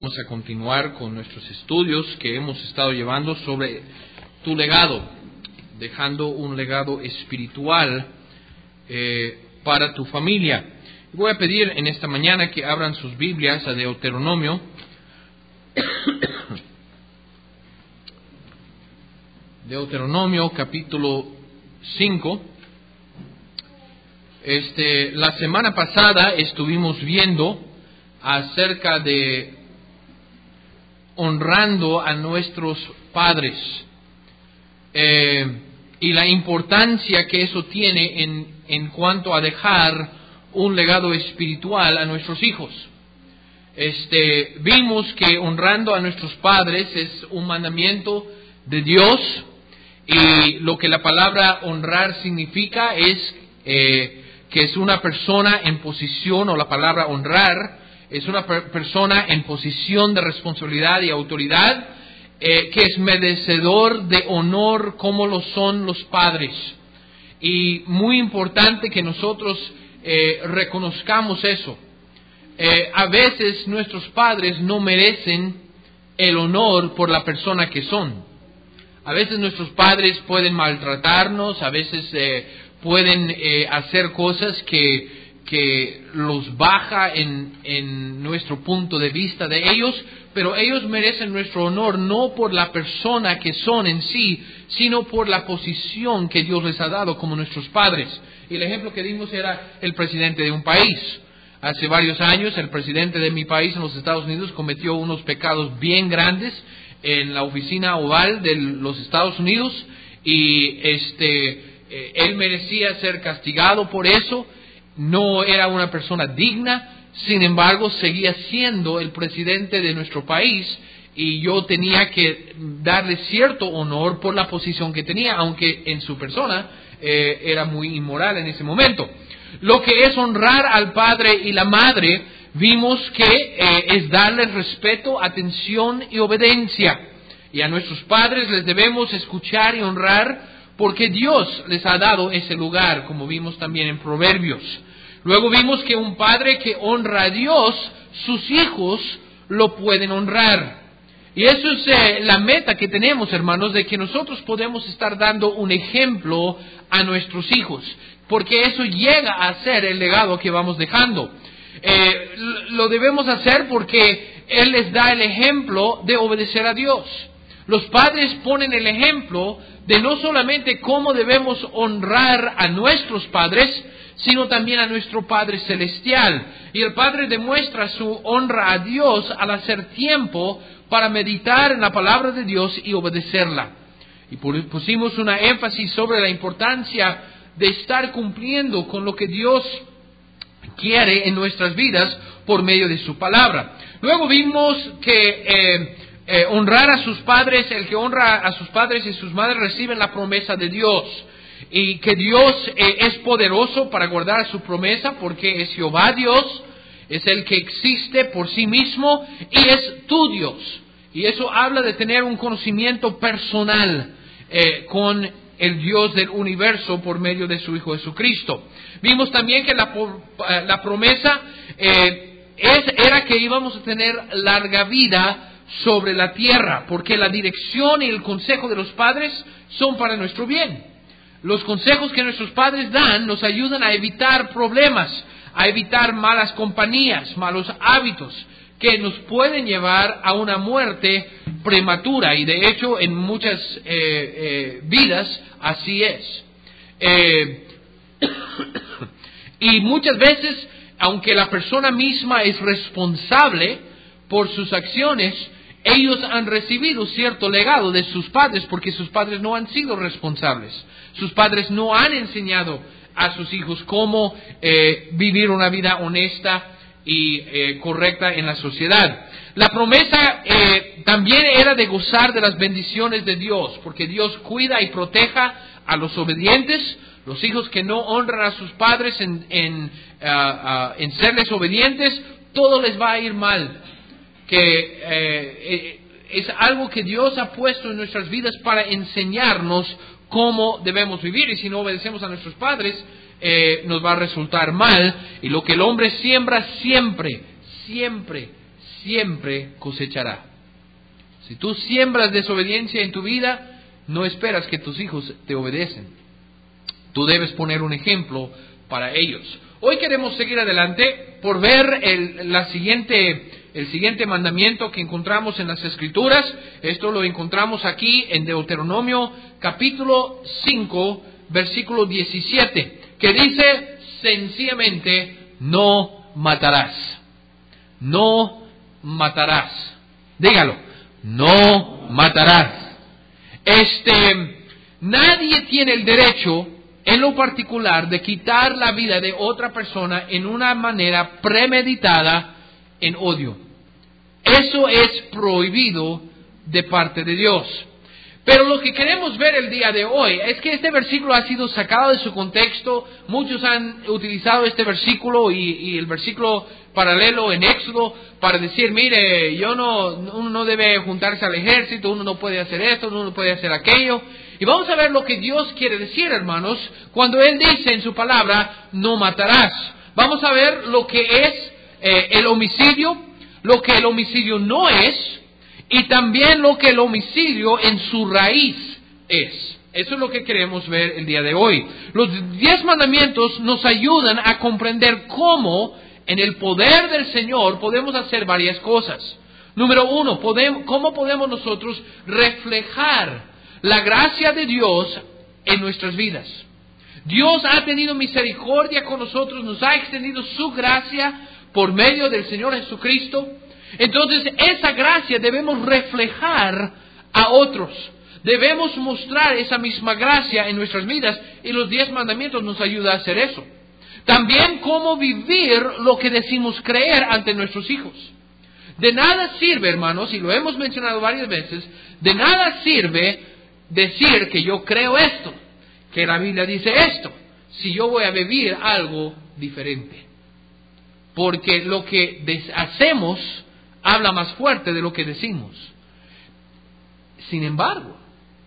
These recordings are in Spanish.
Vamos a continuar con nuestros estudios que hemos estado llevando sobre tu legado, dejando un legado espiritual para tu familia. Voy a pedir en esta mañana que abran sus Biblias a Deuteronomio. Deuteronomio capítulo 5. La semana pasada estuvimos viendo acerca de honrando a nuestros padres y la importancia que eso tiene en cuanto a dejar un legado espiritual a nuestros hijos. Vimos que honrando a nuestros padres es un mandamiento de Dios, y lo que la palabra honrar significa es que es una persona en posición, o la palabra honrar es una persona en posición de responsabilidad y autoridad, que es merecedor de honor como lo son los padres. Y muy importante que nosotros reconozcamos eso. A veces nuestros padres no merecen el honor por la persona que son. A veces nuestros padres pueden maltratarnos, a veces pueden hacer cosas que los baja en nuestro punto de vista de ellos, pero ellos merecen nuestro honor no por la persona que son en sí, sino por la posición que Dios les ha dado como nuestros padres. Y el ejemplo que dimos era el presidente de un país. Hace varios años el presidente de mi país en los Estados Unidos cometió unos pecados bien grandes en la oficina oval de los Estados Unidos, y él merecía ser castigado por eso. No era una persona digna, sin embargo seguía siendo el presidente de nuestro país, y yo tenía que darle cierto honor por la posición que tenía, aunque en su persona era muy inmoral en ese momento. Lo que es honrar al padre y la madre, vimos que es darles respeto, atención y obediencia. Y a nuestros padres les debemos escuchar y honrar porque Dios les ha dado ese lugar, como vimos también en Proverbios. Luego vimos que un padre que honra a Dios, sus hijos lo pueden honrar. Y eso es la meta que tenemos, hermanos, de que nosotros podemos estar dando un ejemplo a nuestros hijos, porque eso llega a ser el legado que vamos dejando. Lo debemos hacer porque Él les da el ejemplo de obedecer a Dios. Los padres ponen el ejemplo de no solamente cómo debemos honrar a nuestros padres, sino también a nuestro Padre Celestial. Y el Padre demuestra su honra a Dios al hacer tiempo para meditar en la palabra de Dios y obedecerla. Y pusimos una énfasis sobre la importancia de estar cumpliendo con lo que Dios quiere en nuestras vidas por medio de su palabra. Luego vimos que honrar a sus padres, el que honra a sus padres y sus madres reciben la promesa de Dios, y que Dios es poderoso para guardar su promesa, porque es Jehová Dios, es el que existe por sí mismo y es tu Dios. Y eso habla de tener un conocimiento personal con el Dios del universo por medio de su Hijo Jesucristo. Vimos también que la promesa era que íbamos a tener larga vida sobre la tierra, porque la dirección y el consejo de los padres son para nuestro bien. Los consejos que nuestros padres dan nos ayudan a evitar problemas, a evitar malas compañías, malos hábitos que nos pueden llevar a una muerte prematura, y de hecho en muchas vidas así es. Y muchas veces, aunque la persona misma es responsable por sus acciones, ellos han recibido cierto legado de sus padres, porque sus padres no han sido responsables. Sus padres no han enseñado a sus hijos cómo vivir una vida honesta y correcta en la sociedad. La promesa también era de gozar de las bendiciones de Dios, porque Dios cuida y proteja a los obedientes. Los hijos que no honran a sus padres en serles obedientes, todo les va a ir mal. Que es algo que Dios ha puesto en nuestras vidas para enseñarnos cómo debemos vivir, y si no obedecemos a nuestros padres, nos va a resultar mal. Y lo que el hombre siembra siempre siempre cosechará. Si tú siembras desobediencia en tu vida, no esperas que tus hijos te obedecen. Tú debes poner un ejemplo para ellos. Hoy queremos seguir adelante por ver el siguiente mandamiento que encontramos en las Escrituras. Esto lo encontramos aquí en Deuteronomio capítulo 5, versículo 17, que dice sencillamente: no matarás. No matarás. Dígalo: no matarás. Nadie tiene el derecho, en lo particular, de quitar la vida de otra persona en una manera premeditada en odio. Eso es prohibido de parte de Dios. Pero lo que queremos ver el día de hoy es que este versículo ha sido sacado de su contexto. Muchos han utilizado este versículo y el versículo paralelo en Éxodo para decir: mire, uno no debe juntarse al ejército, uno no puede hacer esto, uno no puede hacer aquello. Y vamos a ver lo que Dios quiere decir, hermanos, cuando Él dice en su palabra: no matarás. Vamos a ver lo que es el homicidio, lo que el homicidio no es, y también lo que el homicidio en su raíz es. Eso es lo que queremos ver el día de hoy. Los 10 mandamientos nos ayudan a comprender cómo en el poder del Señor podemos hacer varias cosas. Número 1, ¿cómo podemos nosotros reflejar la gracia de Dios en nuestras vidas? Dios ha tenido misericordia con nosotros, nos ha extendido su gracia por medio del Señor Jesucristo. Entonces, esa gracia debemos reflejar a otros. Debemos mostrar esa misma gracia en nuestras vidas, y los 10 mandamientos nos ayudan a hacer eso. También cómo vivir lo que decimos creer ante nuestros hijos. De nada sirve, hermanos, y lo hemos mencionado varias veces, de nada sirve decir que yo creo esto, que la Biblia dice esto, si yo voy a vivir algo diferente. Porque lo que hacemos habla más fuerte de lo que decimos. Sin embargo,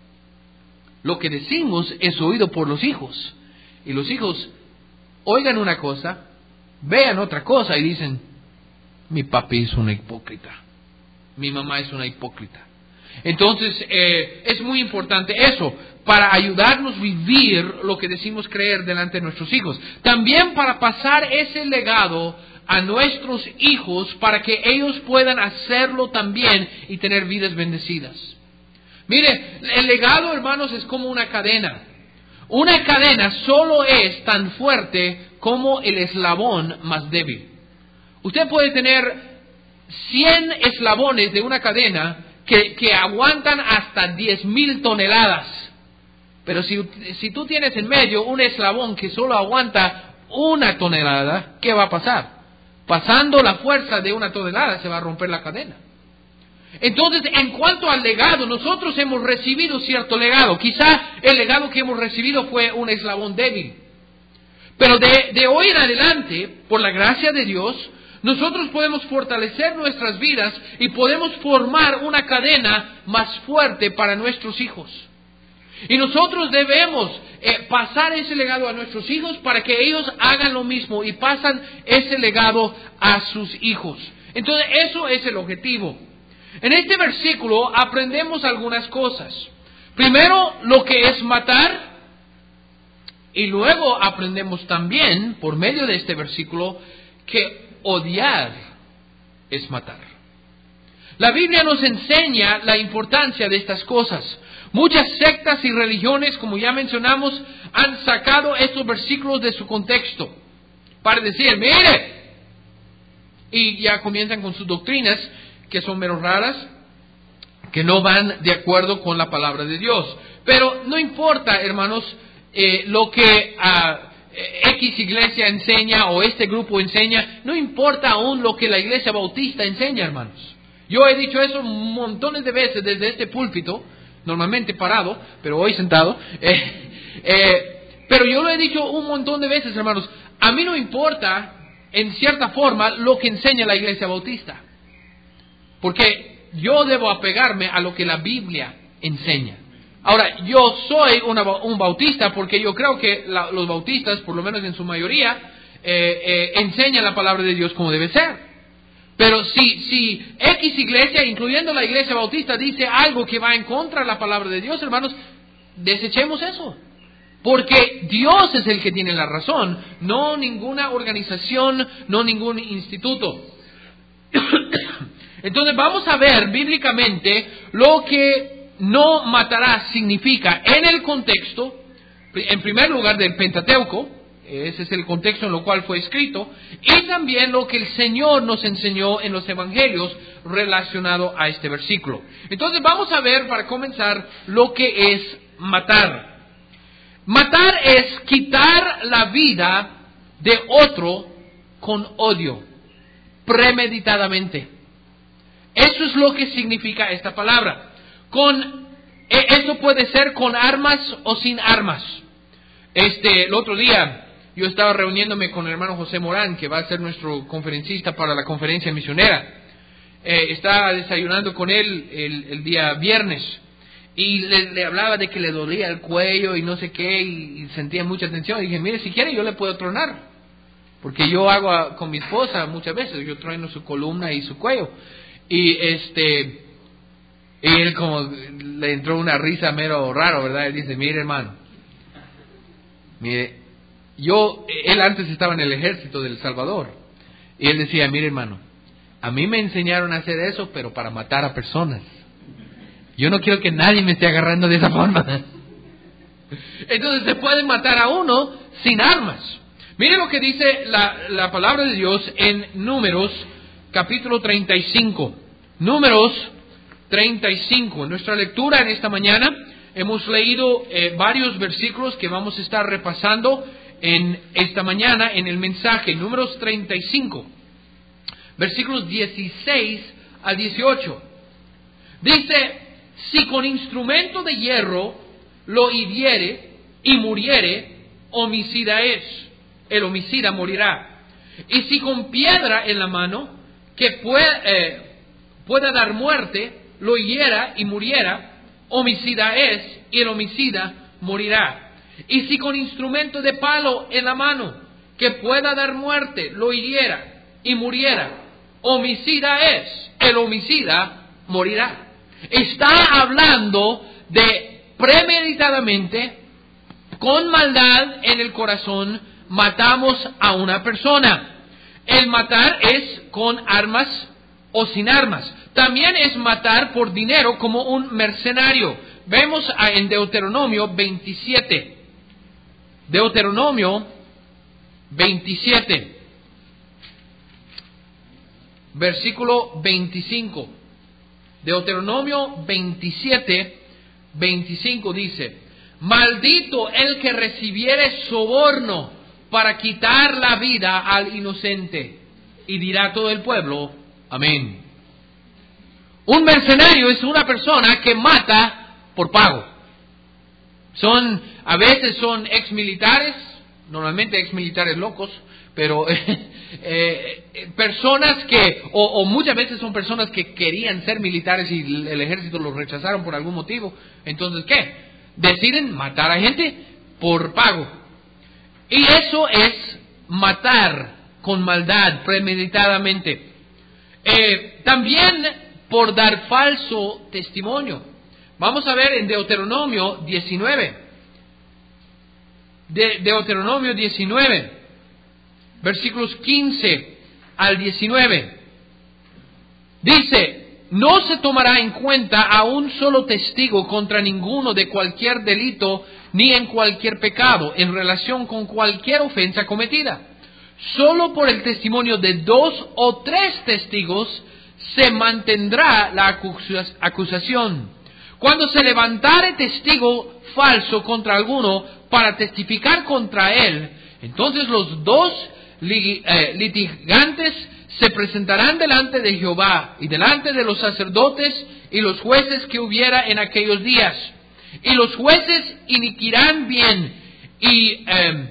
lo que decimos es oído por los hijos. Y los hijos oigan una cosa, vean otra cosa y dicen: mi papi es una hipócrita, mi mamá es una hipócrita. Entonces, es muy importante eso, para ayudarnos a vivir lo que decimos creer delante de nuestros hijos. También para pasar ese legado a nuestros hijos, para que ellos puedan hacerlo también y tener vidas bendecidas. Mire, el legado, hermanos, es como una cadena. Una cadena solo es tan fuerte como el eslabón más débil. Usted puede tener 100 eslabones de una cadena que aguantan hasta 10,000 toneladas. Pero si tú tienes en medio un eslabón que solo aguanta 1 tonelada, ¿qué va a pasar? Pasando la fuerza de 1 tonelada se va a romper la cadena. Entonces, en cuanto al legado, nosotros hemos recibido cierto legado. Quizá el legado que hemos recibido fue un eslabón débil. Pero de hoy en adelante, por la gracia de Dios, nosotros podemos fortalecer nuestras vidas y podemos formar una cadena más fuerte para nuestros hijos. Y nosotros debemos pasar ese legado a nuestros hijos para que ellos hagan lo mismo y pasan ese legado a sus hijos. Entonces, eso es el objetivo. En este versículo aprendemos algunas cosas. Primero, lo que es matar. Y luego aprendemos también, por medio de este versículo, que odiar es matar. La Biblia nos enseña la importancia de estas cosas. Muchas sectas y religiones, como ya mencionamos, han sacado estos versículos de su contexto para decir: mire, y ya comienzan con sus doctrinas que son menos raras, que no van de acuerdo con la palabra de Dios. Pero no importa, hermanos, lo que X iglesia enseña o este grupo enseña, no importa aún lo que la iglesia bautista enseña, hermanos. Yo he dicho eso montones de veces desde este púlpito, normalmente parado, pero hoy sentado. Pero yo lo he dicho un montón de veces, hermanos. A mí no importa, en cierta forma, lo que enseña la iglesia bautista, porque yo debo apegarme a lo que la Biblia enseña. Ahora, yo soy un bautista porque yo creo que los bautistas, por lo menos en su mayoría, enseñan la palabra de Dios como debe ser. Pero si X iglesia, incluyendo la iglesia bautista, dice algo que va en contra de la palabra de Dios, hermanos, desechemos eso. Porque Dios es el que tiene la razón, no ninguna organización, no ningún instituto. Entonces vamos a ver bíblicamente lo que no matarás significa en el contexto, en primer lugar del Pentateuco. Ese es el contexto en el cual fue escrito. Y también lo que el Señor nos enseñó en los evangelios relacionado a este versículo. Entonces vamos a ver, para comenzar, lo que es matar. Matar es quitar la vida de otro con odio, premeditadamente. Eso es lo que significa esta palabra. Esto puede ser con armas o sin armas. El otro día yo estaba reuniéndome con el hermano José Morán, que va a ser nuestro conferencista para la conferencia misionera. Estaba desayunando con él el día viernes y le hablaba de que le dolía el cuello y no sé qué, y sentía mucha tensión. Y dije, mire, si quiere yo le puedo tronar, porque yo hago con mi esposa muchas veces, yo trueno su columna y su cuello. Y él como le entró una risa mero raro, ¿verdad? Él dice, mire hermano, mire, él antes estaba en el ejército de El Salvador, y él decía, mire hermano, a mí me enseñaron a hacer eso, pero para matar a personas. Yo no quiero que nadie me esté agarrando de esa forma. Entonces se puede matar a uno sin armas. Mire lo que dice la palabra de Dios en Números, capítulo 35. Números 35. En nuestra lectura en esta mañana hemos leído varios versículos que vamos a estar repasando en esta mañana en el mensaje. Números 35, versículos 16 al 18. Dice, si con instrumento de hierro lo hiriere y muriere, homicida es, el homicida morirá. Y si con piedra en la mano, que pueda dar muerte, lo hiera y muriera, homicida es, y el homicida morirá. Y si con instrumento de palo en la mano, que pueda dar muerte, lo hiriera y muriera, homicida es, el homicida morirá. Está hablando de premeditadamente, con maldad en el corazón, matamos a una persona. El matar es con armas o sin armas. También es matar por dinero como un mercenario. Vemos en Deuteronomio 27. Deuteronomio 27, versículo 25. Deuteronomio 27, 25 dice, maldito el que recibiere soborno para quitar la vida al inocente. Y dirá todo el pueblo, amén. Un mercenario es una persona que mata por pago. A veces son exmilitares, normalmente exmilitares locos, pero personas o muchas veces son personas que querían ser militares y el ejército los rechazaron por algún motivo. Entonces, ¿qué? Deciden matar a gente por pago. Y eso es matar con maldad, premeditadamente. También por dar falso testimonio. Vamos a ver en Deuteronomio 19. Deuteronomio 19, versículos 15 al 19. Dice, no se tomará en cuenta a un solo testigo contra ninguno de cualquier delito ni en cualquier pecado en relación con cualquier ofensa cometida. Solo por el testimonio de 2 o 3 testigos se mantendrá la acusación. Cuando se levantare testigo falso contra alguno para testificar contra él, entonces los 2 litigantes se presentarán delante de Jehová y delante de los sacerdotes y los jueces que hubiera en aquellos días. Y los jueces inquirirán bien y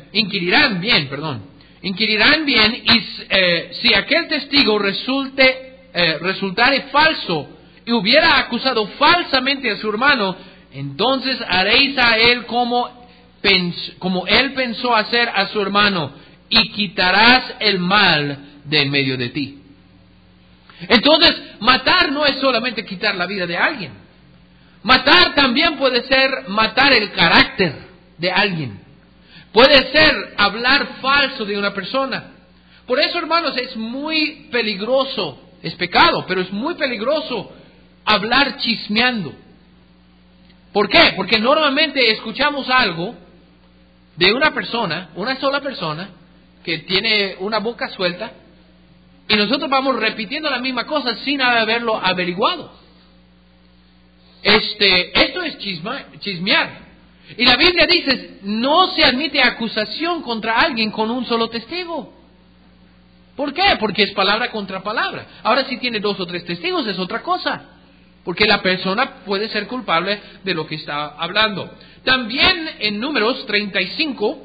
si aquel testigo resultare falso y hubiera acusado falsamente a su hermano, entonces haréis a él como él pensó hacer a su hermano, y quitarás el mal de en medio de ti. Entonces, matar no es solamente quitar la vida de alguien. Matar también puede ser matar el carácter de alguien. Puede ser hablar falso de una persona. Por eso, hermanos, es muy peligroso, es pecado, pero es muy peligroso hablar chismeando. ¿Por qué? Porque normalmente escuchamos algo de una persona, una sola persona, que tiene una boca suelta, y nosotros vamos repitiendo la misma cosa sin haberlo averiguado. Esto es chismear. Y la Biblia dice, no se admite acusación contra alguien con un solo testigo. ¿Por qué? Porque es palabra contra palabra. Ahora, si tiene 2 o 3 testigos es otra cosa. Porque la persona puede ser culpable de lo que está hablando. También en Números 35,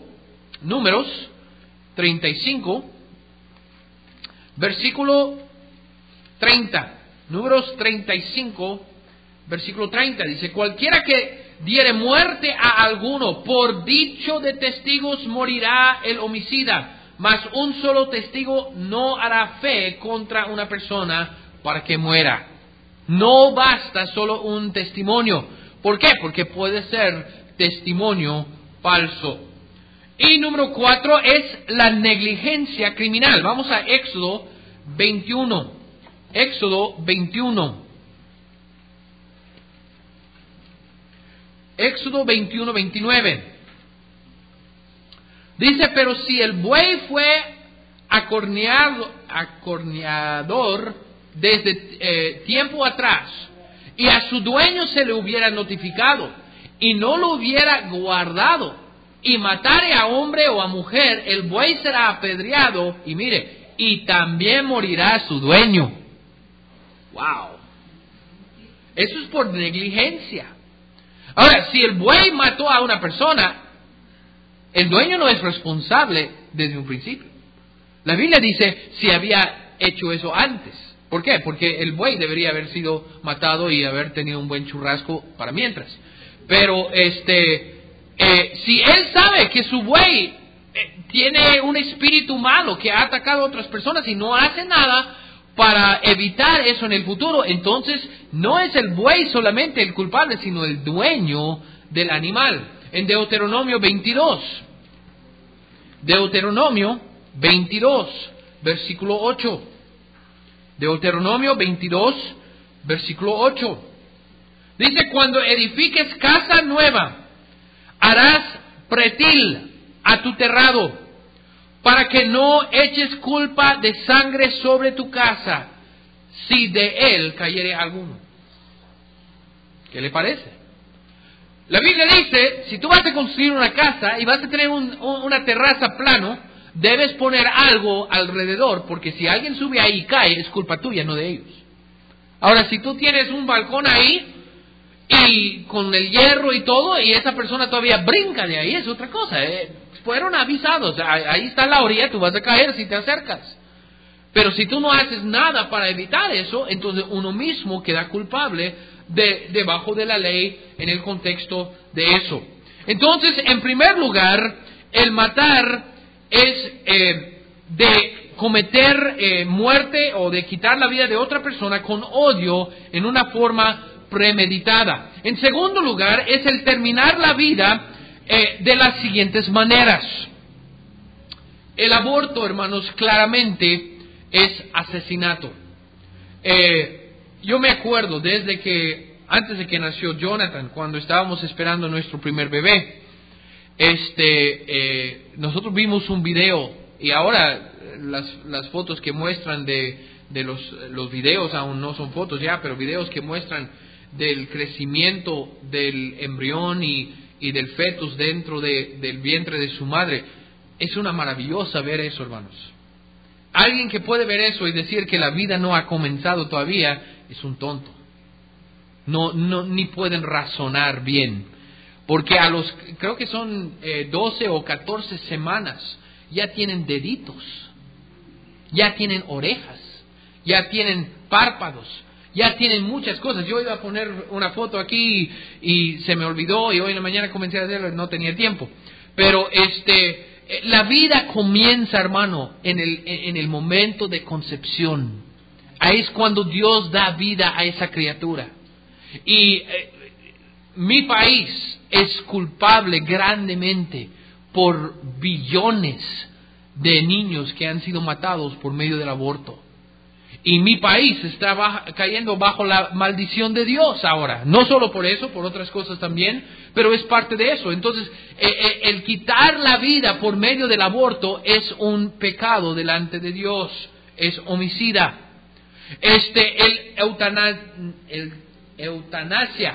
versículo 30. Números 35, versículo 30. Dice, cualquiera que diere muerte a alguno por dicho de testigos morirá el homicida. Mas un solo testigo no hará fe contra una persona para que muera. No basta solo un testimonio. ¿Por qué? Porque puede ser testimonio falso. Y número 4 es la negligencia criminal. Vamos a Éxodo 21. Éxodo 21. Éxodo 21, 29. Dice, pero si el buey fue acorneador desde tiempo atrás, y a su dueño se le hubiera notificado, y no lo hubiera guardado, y matare a hombre o a mujer, el buey será apedreado, y mire, y también morirá su dueño. ¡Wow! Eso es por negligencia. Ahora, si el buey mató a una persona, el dueño no es responsable desde un principio. La Biblia dice si había hecho eso antes. ¿Por qué? Porque el buey debería haber sido matado y haber tenido un buen churrasco para mientras. Pero si él sabe que su buey tiene un espíritu malo que ha atacado a otras personas y no hace nada para evitar eso en el futuro, entonces no es el buey solamente el culpable, sino el dueño del animal. En Deuteronomio 22, versículo 8. Deuteronomio 22, versículo 8. Dice, cuando edifiques casa nueva, harás pretil a tu terrado, para que no eches culpa de sangre sobre tu casa, si de él cayere alguno. ¿Qué le parece? La Biblia dice, si tú vas a construir una casa y vas a tener una terraza plano, debes poner algo alrededor, porque si alguien sube ahí y cae, es culpa tuya, no de ellos. Ahora, si tú tienes un balcón ahí, y con el hierro y todo, y esa persona todavía brinca de ahí, es otra cosa. Fueron avisados, ahí está la orilla, tú vas a caer si te acercas. Pero si tú no haces nada para evitar eso, entonces uno mismo queda culpable debajo de la ley en el contexto de eso. Entonces, en primer lugar, el matar es de cometer muerte o de quitar la vida de otra persona con odio en una forma premeditada. En segundo lugar, es el terminar la vida de las siguientes maneras. El aborto, hermanos, claramente es asesinato. Yo me acuerdo antes de que nació Jonathan, cuando estábamos esperando nuestro primer bebé, nosotros vimos un video, y ahora las fotos que muestran de los videos, aún no son fotos ya, pero videos que muestran del crecimiento del embrión y del fetus dentro del vientre de su madre. Es una maravillosa ver eso, hermanos. Alguien que puede ver eso y decir que la vida no ha comenzado todavía es un tonto. Ni pueden razonar bien. Porque creo que son 12 o 14 semanas, ya tienen deditos, ya tienen orejas, ya tienen párpados, ya tienen muchas cosas. Yo iba a poner una foto aquí y se me olvidó, y hoy en la mañana comencé a hacerlo, no tenía tiempo. Pero la vida comienza, hermano, en el momento de concepción. ahí es cuando Dios da vida a esa criatura. Y mi país es culpable grandemente por billones de niños que han sido matados por medio del aborto. Y mi país está cayendo bajo la maldición de Dios ahora. No solo por eso, por otras cosas también, pero es parte de eso. Entonces, el quitar la vida por medio del aborto es un pecado delante de Dios. Es homicida. El eutanasia.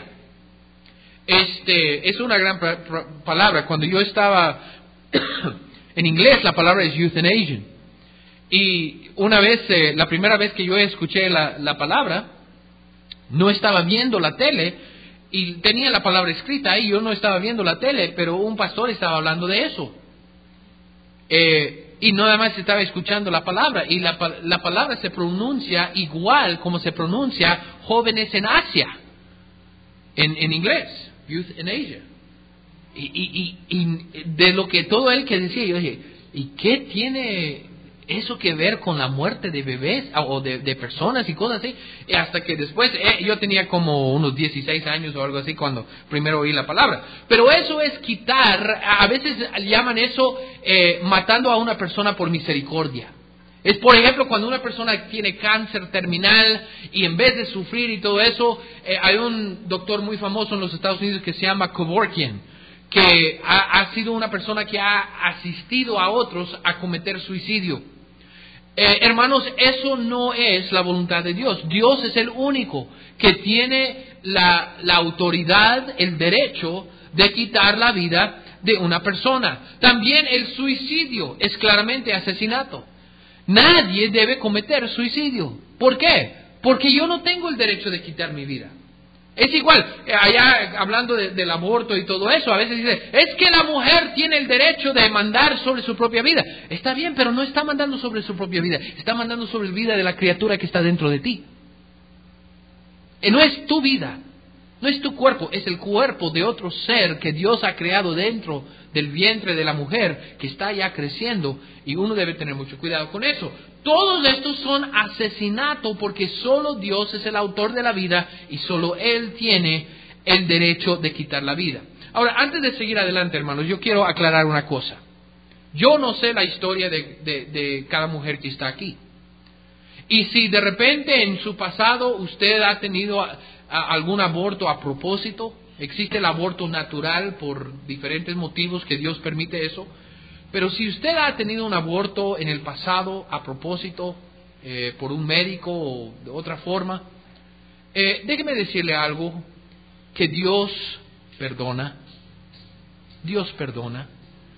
Es una gran palabra. Cuando yo estaba en inglés, la palabra es euthanasia. Y una vez, la primera vez que yo escuché la palabra, no estaba viendo la tele y tenía la palabra escrita ahí. Yo no estaba viendo la tele, pero un pastor estaba hablando de eso. Y nada más estaba escuchando la palabra. Y la palabra se pronuncia igual como se pronuncia jóvenes en Asia, en inglés, youth in Asia. Y de lo que todo él que decía, yo dije, ¿y qué tiene eso que ver con la muerte de bebés o de personas y cosas así? Y hasta que después, yo tenía como unos 16 años o algo así cuando primero oí la palabra. Pero eso es quitar, a veces llaman eso matando a una persona por misericordia. Es, por ejemplo, cuando una persona tiene cáncer terminal y en vez de sufrir y todo eso, hay un doctor muy famoso en los Estados Unidos que se llama Kevorkian, que ha sido una persona que ha asistido a otros a cometer suicidio. Hermanos, eso no es la voluntad de Dios. Dios es el único que tiene la autoridad, el derecho de quitar la vida de una persona. También el suicidio es claramente asesinato. Nadie debe cometer suicidio. ¿Por qué? Porque yo no tengo el derecho de quitar mi vida. Es igual, allá hablando del aborto y todo eso, a veces dice, es que la mujer tiene el derecho de mandar sobre su propia vida. Está bien, pero no está mandando sobre su propia vida, está mandando sobre la vida de la criatura que está dentro de ti. No es tu vida, no es tu cuerpo, es el cuerpo de otro ser que Dios ha creado dentro del vientre de la mujer, que está ya creciendo, y uno debe tener mucho cuidado con eso. Todos estos son asesinato porque solo Dios es el autor de la vida y solo Él tiene el derecho de quitar la vida. Ahora, antes de seguir adelante, hermanos, yo quiero aclarar una cosa. Yo no sé la historia de cada mujer que está aquí. Y si de repente en su pasado usted ha tenido algún aborto a propósito, existe el aborto natural por diferentes motivos que Dios permite eso. Pero si usted ha tenido un aborto en el pasado a propósito, por un médico o de otra forma, déjeme decirle algo, que Dios perdona. Dios perdona.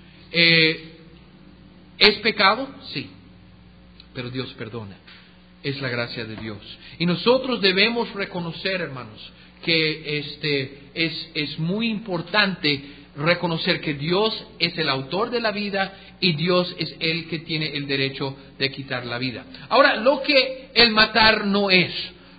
¿Es pecado? Sí, pero Dios perdona. Es la gracia de Dios. Y nosotros debemos reconocer, hermanos, que es muy importante reconocer que Dios es el autor de la vida y Dios es el que tiene el derecho de quitar la vida. Ahora, lo que el matar no es,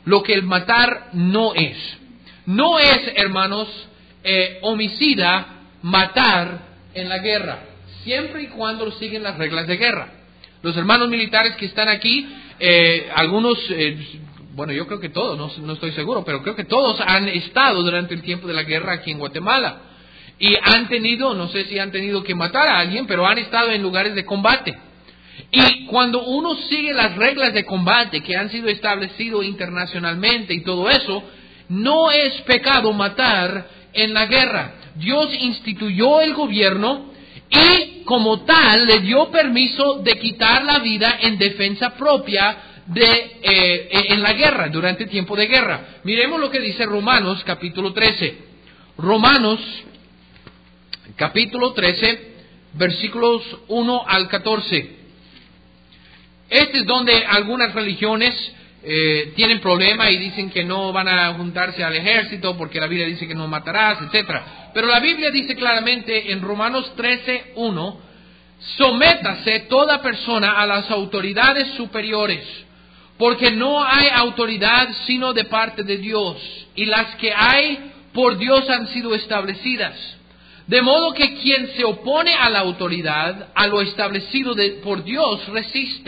no es, hermanos, homicida matar en la guerra, siempre y cuando siguen las reglas de guerra. Los hermanos militares que están aquí, algunos, bueno, yo creo que todos, no estoy seguro, pero creo que todos han estado durante el tiempo de la guerra aquí en Guatemala. Y han tenido, no sé si han tenido que matar a alguien, pero han estado en lugares de combate. Y cuando uno sigue las reglas de combate que han sido establecidas internacionalmente y todo eso, no es pecado matar en la guerra. Dios instituyó el gobierno y como tal le dio permiso de quitar la vida en defensa propia en la guerra, durante el tiempo de guerra. Miremos lo que dice Romanos capítulo 13. Romanos capítulo 13, versículos 1 al 14. Este es donde algunas religiones tienen problema y dicen que no van a juntarse al ejército porque la Biblia dice que no matarás, etcétera. Pero la Biblia dice claramente en Romanos 13, 1, sométase toda persona a las autoridades superiores, porque no hay autoridad sino de parte de Dios, y las que hay por Dios han sido establecidas. De modo que quien se opone a la autoridad, a lo establecido por Dios, resiste,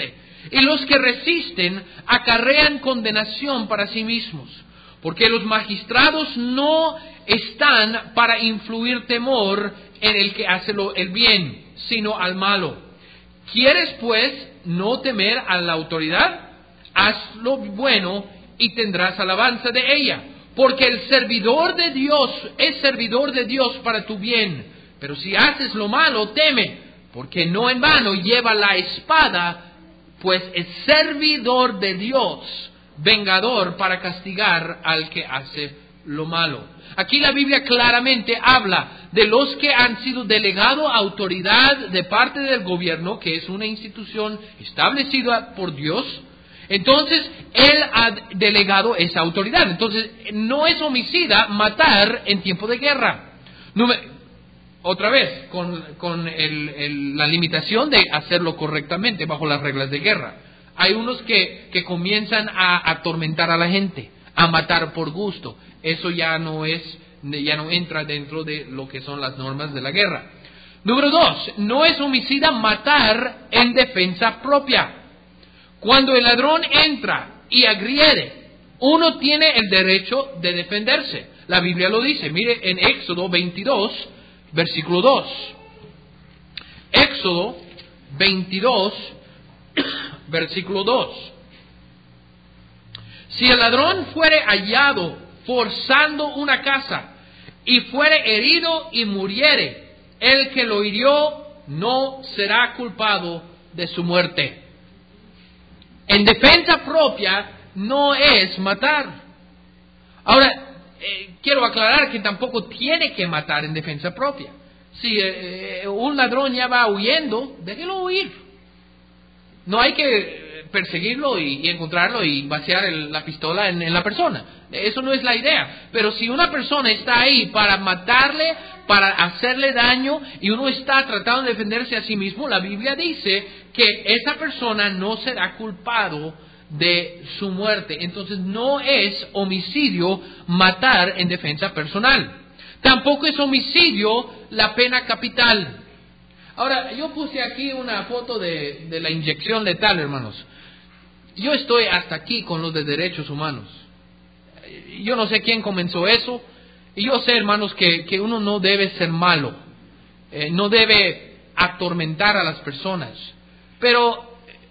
Y los que resisten acarrean condenación para sí mismos, porque los magistrados no están para influir temor en el que hace el bien, sino al malo. ¿Quieres pues no temer a la autoridad? Haz lo bueno y tendrás alabanza de ella, porque el servidor de Dios es servidor de Dios para tu bien. Pero si haces lo malo, teme, porque no en vano lleva la espada, pues es servidor de Dios, vengador para castigar al que hace lo malo. Aquí la Biblia claramente habla de los que han sido delegados a autoridad de parte del gobierno, que es una institución establecida por Dios. Entonces, Él ha delegado esa autoridad. Entonces, no es homicida matar en tiempo de guerra. Otra vez, con la limitación de hacerlo correctamente bajo las reglas de guerra. Hay unos que comienzan a atormentar a la gente, a matar por gusto. Eso ya no entra dentro de lo que son las normas de la guerra. Número 2, no es homicida matar en defensa propia. Cuando el ladrón entra y agrede, uno tiene el derecho de defenderse. La Biblia lo dice. Mire en Éxodo 22, versículo 2. Éxodo 22, versículo 2. Si el ladrón fuere hallado forzando una casa y fuere herido y muriere, el que lo hirió no será culpado de su muerte. En defensa propia no es matar. Ahora, quiero aclarar que tampoco tiene que matar en defensa propia. Si un ladrón ya va huyendo, déjelo huir. No hay que perseguirlo y encontrarlo y vaciar la pistola en la persona. Eso no es la idea. Pero si una persona está ahí para matarle, para hacerle daño, y uno está tratando de defenderse a sí mismo, la Biblia dice que esa persona no será culpado de su muerte. Entonces no es homicidio matar en defensa personal. Tampoco es homicidio la pena capital. Ahora, yo puse aquí una foto de la inyección letal, hermanos. Yo estoy hasta aquí con los de derechos humanos. Yo no sé quién comenzó eso. Y yo sé, hermanos, que uno no debe ser malo. No debe atormentar a las personas. Pero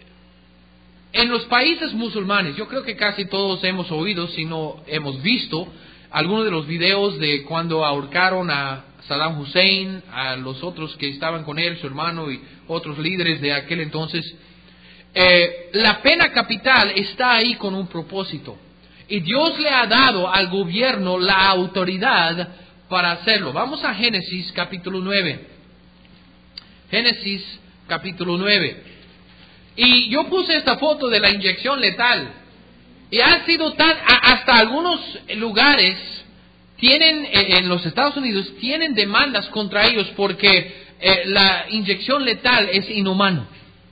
en los países musulmanes, yo creo que casi todos hemos oído, si no hemos visto, algunos de los videos de cuando ahorcaron a Saddam Hussein, a los otros que estaban con él, su hermano y otros líderes de aquel entonces. La pena capital está ahí con un propósito. Y Dios le ha dado al gobierno la autoridad para hacerlo. Vamos a Génesis capítulo 9. Génesis capítulo 9. Y yo puse esta foto de la inyección letal. Y ha sido hasta algunos lugares tienen, en los Estados Unidos, tienen demandas contra ellos porque la inyección letal es inhumano.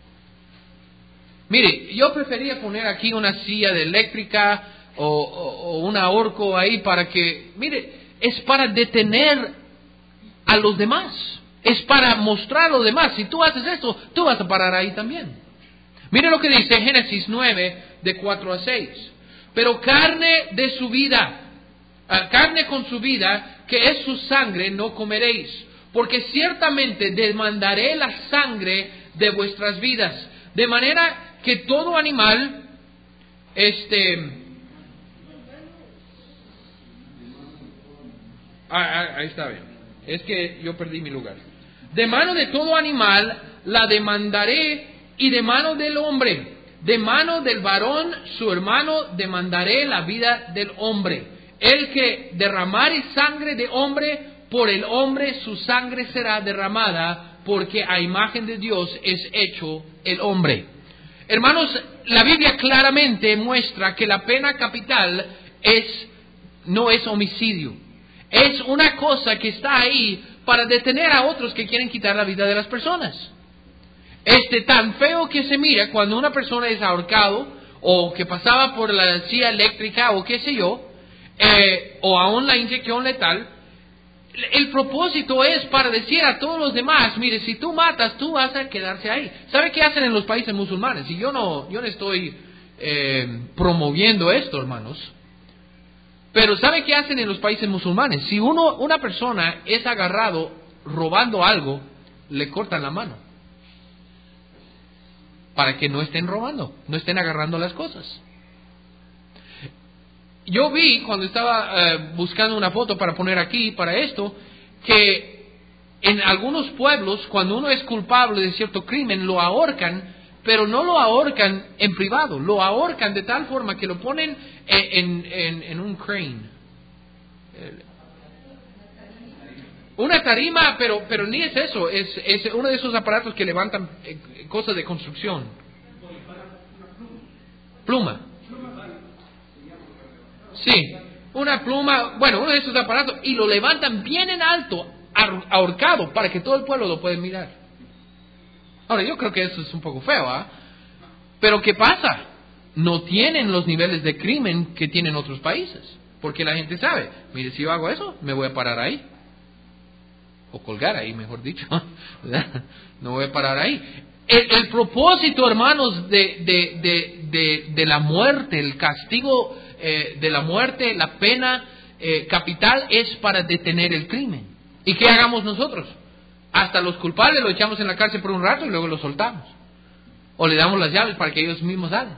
Mire, yo prefería poner aquí una silla de eléctrica o un ahorco ahí para que, mire, es para detener a los demás. Es para mostrar a los demás. Si tú haces esto, tú vas a parar ahí también. Mire lo que dice Génesis 9, de 4 a 6. Pero carne de su vida, carne con su vida, que es su sangre, no comeréis, porque ciertamente demandaré la sangre de vuestras vidas, de manera que todo animal, ahí está bien, es que yo perdí mi lugar. De mano de todo animal la demandaré, y de mano del hombre, de mano del varón su hermano demandaré la vida del hombre. El que derramare sangre de hombre, por el hombre su sangre será derramada, porque a imagen de Dios es hecho el hombre. Hermanos, la Biblia claramente muestra que la pena capital no es homicidio. Es una cosa que está ahí para detener a otros que quieren quitar la vida de las personas. Tan feo que se mira cuando una persona es ahorcado, o que pasaba por la silla eléctrica, o qué sé yo, o aún la inyección letal, El propósito es para decir a todos los demás, mire, si tú matas, tú vas a quedarse ahí. ¿Sabe qué hacen en los países musulmanes? Y yo no estoy promoviendo esto, hermanos. Pero ¿sabe qué hacen en los países musulmanes? Si una persona es agarrado robando algo, le cortan la mano. Para que no estén robando, no estén agarrando las cosas. Yo vi, cuando estaba buscando una foto para poner aquí, para esto, que en algunos pueblos, cuando uno es culpable de cierto crimen, lo ahorcan, pero no lo ahorcan en privado, lo ahorcan de tal forma que lo ponen en un crane. Una tarima, pero ni es eso, es uno de esos aparatos que levantan cosas de construcción. Pluma. Sí, una pluma, bueno, uno de esos aparatos, y lo levantan bien en alto, ahorcado, para que todo el pueblo lo pueda mirar. Ahora, yo creo que eso es un poco feo, ¿ah? Pero ¿qué pasa? No tienen los niveles de crimen que tienen otros países, porque la gente sabe, mire, si yo hago eso, me voy a parar ahí. O colgar ahí, mejor dicho. No voy a parar ahí. El propósito, hermanos, de la muerte, el castigo de la muerte, la pena capital, es para detener el crimen. ¿Y qué hagamos nosotros? Hasta los culpables los echamos en la cárcel por un rato y luego los soltamos. O le damos las llaves para que ellos mismos hagan.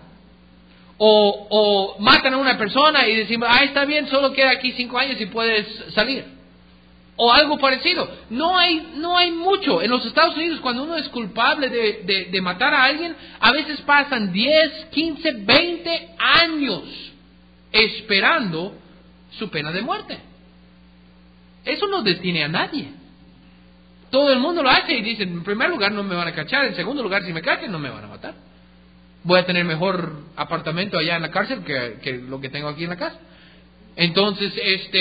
O matan a una persona y decimos, está bien, solo queda aquí 5 años y puedes salir. O algo parecido. No hay mucho. En los Estados Unidos, cuando uno es culpable de matar a alguien, a veces pasan 10, 15, 20 años esperando su pena de muerte. Eso no detiene a nadie. Todo el mundo lo hace y dice, en primer lugar no me van a cachar, en segundo lugar si me cachan no me van a matar. Voy a tener mejor apartamento allá en la cárcel que lo que tengo aquí en la casa. Entonces,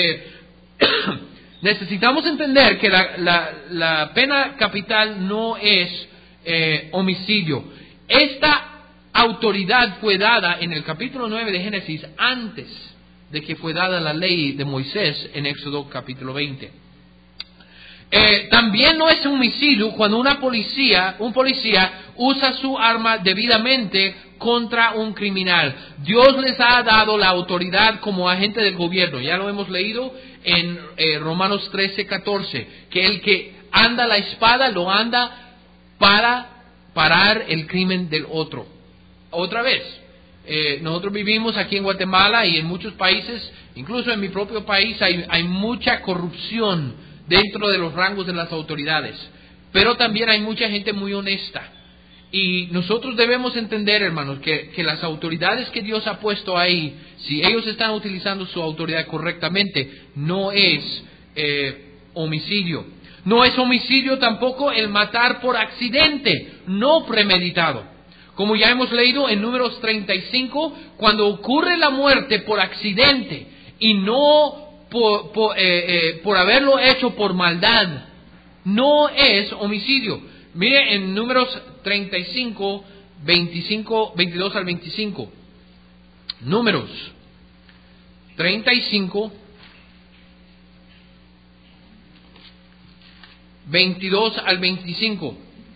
necesitamos entender que la pena capital no es homicidio. Esta autoridad fue dada en el capítulo 9 de Génesis antes de que fue dada la ley de Moisés en Éxodo capítulo 20. También no es homicidio cuando un policía usa su arma debidamente contra un criminal. Dios les ha dado la autoridad como agente del gobierno. Ya lo hemos leído en Romanos 13:14, que el que anda la espada lo anda para parar el crimen del otro. Otra vez, nosotros vivimos aquí en Guatemala y en muchos países, incluso en mi propio país, hay mucha corrupción dentro de los rangos de las autoridades, pero también hay mucha gente muy honesta. Y nosotros debemos entender, hermanos, que las autoridades que Dios ha puesto ahí, si ellos están utilizando su autoridad correctamente, no es homicidio. No es homicidio tampoco el matar por accidente, no premeditado. Como ya hemos leído en Números 35, cuando ocurre la muerte por accidente y no por haberlo hecho por maldad, no es homicidio. Mire en Números 35, 22 al 25. Números 35, 22 al 25.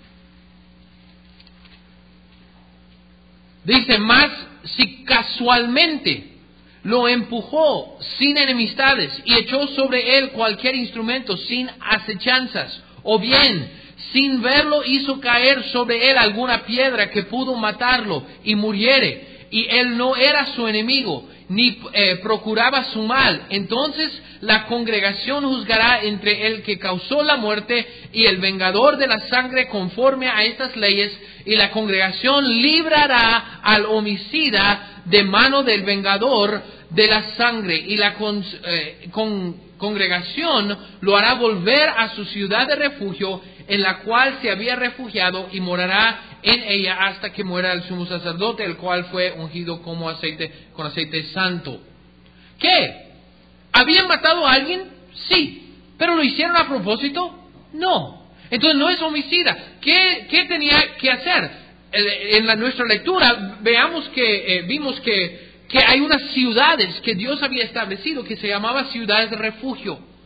Dice, mas si casualmente lo empujó sin enemistades y echó sobre él cualquier instrumento sin acechanzas, o bien sin verlo hizo caer sobre él alguna piedra que pudo matarlo y muriere, y él no era su enemigo, ni procuraba su mal, entonces la congregación juzgará entre el que causó la muerte y el vengador de la sangre conforme a estas leyes, y la congregación librará al homicida de mano del vengador de la sangre, y la congregación lo hará volver a su ciudad de refugio en la cual se había refugiado, y morará en ella hasta que muera el sumo sacerdote, el cual fue ungido con aceite santo. ¿Qué? ¿Habían matado a alguien? Sí. ¿Pero lo hicieron a propósito? No. Entonces no es homicida. ¿Qué tenía que hacer? En nuestra lectura vimos que hay unas ciudades que Dios había establecido que se llamaban ciudades de refugio.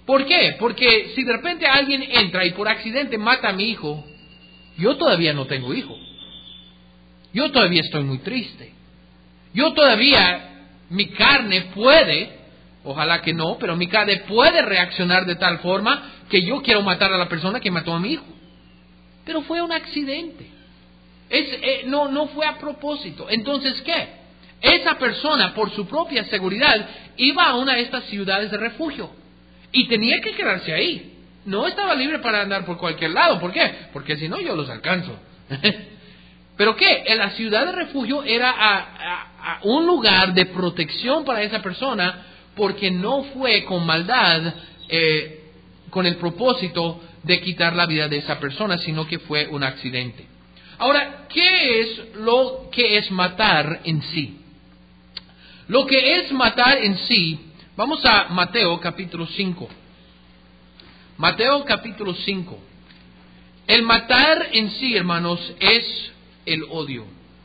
¿Por qué? Porque si de repente alguien entra y por accidente mata a mi hijo, yo todavía no tengo hijo. Yo todavía estoy muy triste. Yo todavía, mi carne puede, ojalá que no, pero mi carne puede reaccionar de tal forma que yo quiero matar a la persona que mató a mi hijo. Pero fue un accidente. No fue a propósito. Entonces, ¿qué? Esa persona, por su propia seguridad, iba a una de estas ciudades de refugio. Y tenía que quedarse ahí. No estaba libre para andar por cualquier lado. ¿Por qué? Porque si no, yo los alcanzo. ¿Pero qué? En la ciudad de refugio era a un lugar de protección para esa persona, porque no fue con maldad, con el propósito de quitar la vida de esa persona, sino que fue un accidente. Ahora, ¿qué es lo que es matar en sí? Lo que es matar en sí, vamos a Mateo capítulo 5. Mateo capítulo 5. El matar en sí, hermanos, es el odio.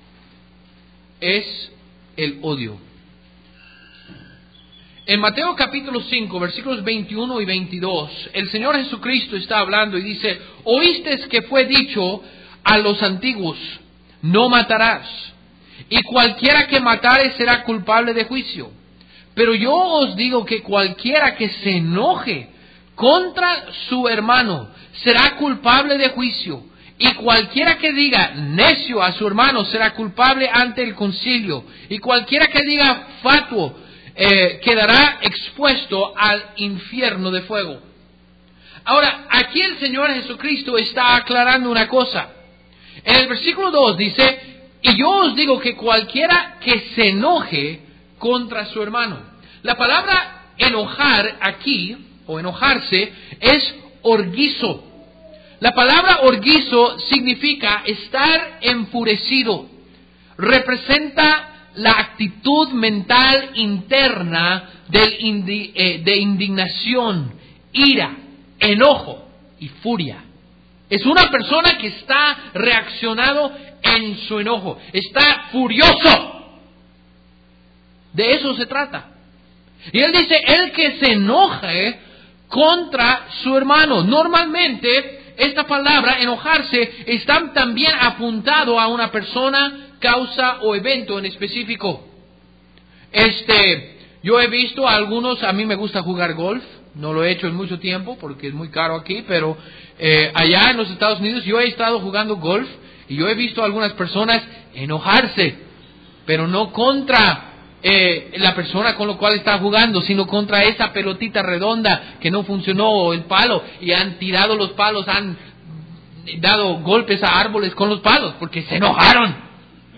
Es el odio. En Mateo capítulo 5, versículos 21 y 22, el Señor Jesucristo está hablando y dice: oísteis que fue dicho a los antiguos, no matarás, y cualquiera que matare será culpable de juicio. Pero yo os digo que cualquiera que se enoje contra su hermano será culpable de juicio, y cualquiera que diga necio a su hermano será culpable ante el concilio, y cualquiera que diga fatuo quedará expuesto al infierno de fuego. Ahora, aquí el Señor Jesucristo está aclarando una cosa. En el versículo 2 dice: y yo os digo que cualquiera que se enoje contra su hermano. La palabra enojar aquí, o enojarse, es orgizo. La palabra orgizo significa estar enfurecido. Representa la actitud mental interna de indignación, ira, enojo y furia. Es una persona que está reaccionado en su enojo, está furioso. De eso se trata. Y él dice: el que se enoje contra su hermano. Normalmente esta palabra enojarse está también apuntado a una persona, causa o evento en específico. Yo he visto a algunos, a mí me gusta jugar golf, no lo he hecho en mucho tiempo porque es muy caro aquí, pero allá en los Estados Unidos yo he estado jugando golf y yo he visto a algunas personas enojarse, pero no contra la persona con la cual está jugando, sino contra esa pelotita redonda que no funcionó, o el palo, y han tirado los palos, han dado golpes a árboles con los palos porque se enojaron.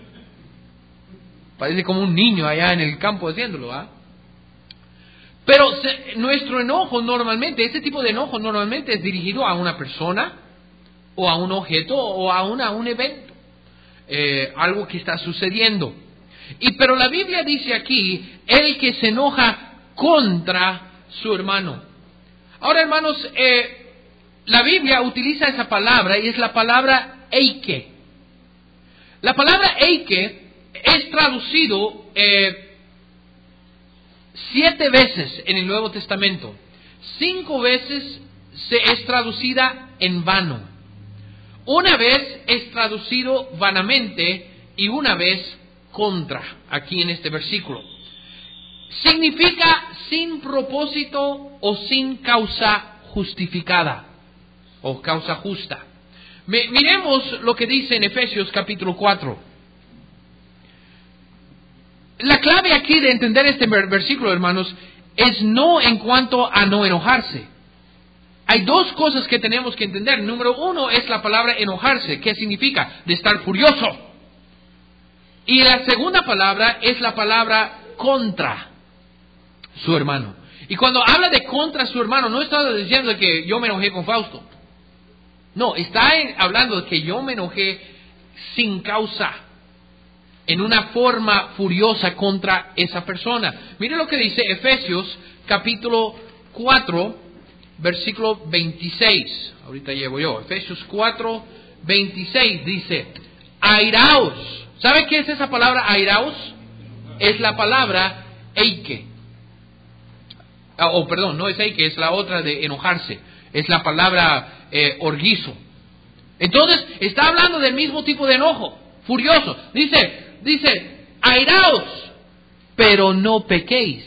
Parece como un niño allá en el campo haciéndolo, ¿ah? Pero nuestro enojo normalmente, ese tipo de enojo normalmente es dirigido a una persona, o a un objeto, o a un evento, algo que está sucediendo. Pero la Biblia dice aquí: el que se enoja contra su hermano. Ahora, hermanos, la Biblia utiliza esa palabra, y es la palabra eike. La palabra eike es traducido 7 veces en el Nuevo Testamento. 5 veces es traducida en vano. Una vez es traducido vanamente y una vez contra, aquí en este versículo. Significa sin propósito o sin causa justificada o causa justa. Miremos lo que dice en Efesios capítulo 4. La clave aquí de entender este versículo, hermanos, es no en cuanto a no enojarse. Hay 2 cosas que tenemos que entender. Número 1 es la palabra enojarse. ¿Qué significa? De estar furioso. Y la segunda palabra es la palabra contra su hermano. Y cuando habla de contra su hermano, no está diciendo que yo me enojé con Fausto. No, está hablando de que yo me enojé sin causa, en una forma furiosa contra esa persona. Mire lo que dice Efesios capítulo 4, versículo 26. Ahorita llevo yo. Efesios 4, 26 dice: airaos. ¿Sabe qué es esa palabra airaos? Es la palabra eike. Perdón, no es eike, es la otra de enojarse. Es la palabra orgizo. Entonces, está hablando del mismo tipo de enojo, furioso. Dice, airaos, pero no pequéis.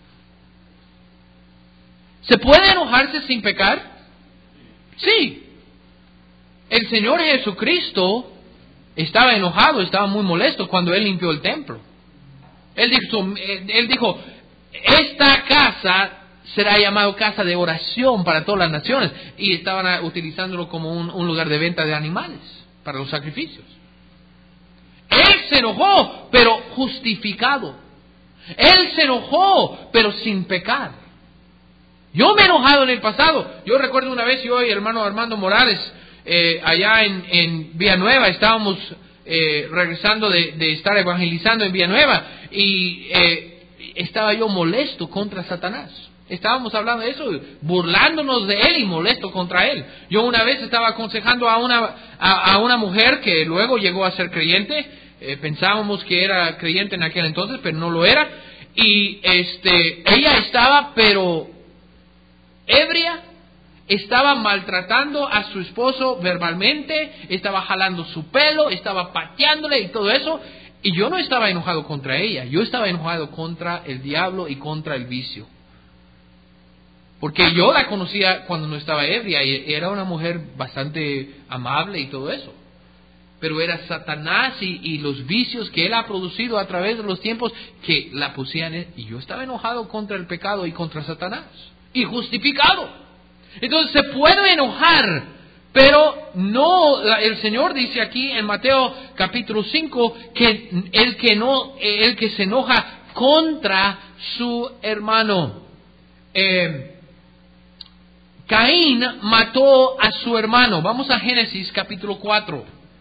¿Se puede enojarse sin pecar? Sí. El Señor Jesucristo estaba enojado, estaba muy molesto cuando Él limpió el templo. Él dijo, esta casa será llamado casa de oración para todas las naciones. Y estaban utilizándolo como un lugar de venta de animales para los sacrificios. Él se enojó, pero justificado. Él se enojó, pero sin pecar. Yo me he enojado en el pasado. Yo recuerdo una vez, yo y el hermano Armando Morales, allá en Villanueva, estábamos regresando de estar evangelizando en Villanueva, y estaba yo molesto contra Satanás. Estábamos hablando de eso, burlándonos de él y molesto contra él. Yo una vez estaba aconsejando a una mujer que luego llegó a ser creyente. Pensábamos que era creyente en aquel entonces, pero no lo era. Y ella estaba, pero ebria, estaba maltratando a su esposo verbalmente, estaba jalando su pelo, estaba pateándole y todo eso. Y yo no estaba enojado contra ella, yo estaba enojado contra el diablo y contra el vicio. Porque yo la conocía cuando no estaba ebria y era una mujer bastante amable y todo eso. Pero era Satanás y los vicios que él ha producido a través de los tiempos que la pusían. Y yo estaba enojado contra el pecado y contra Satanás. Y justificado. Entonces se puede enojar, pero no. El Señor dice aquí en Mateo capítulo 5 que el que se enoja contra su hermano. Caín mató a su hermano. Vamos a Génesis capítulo 4.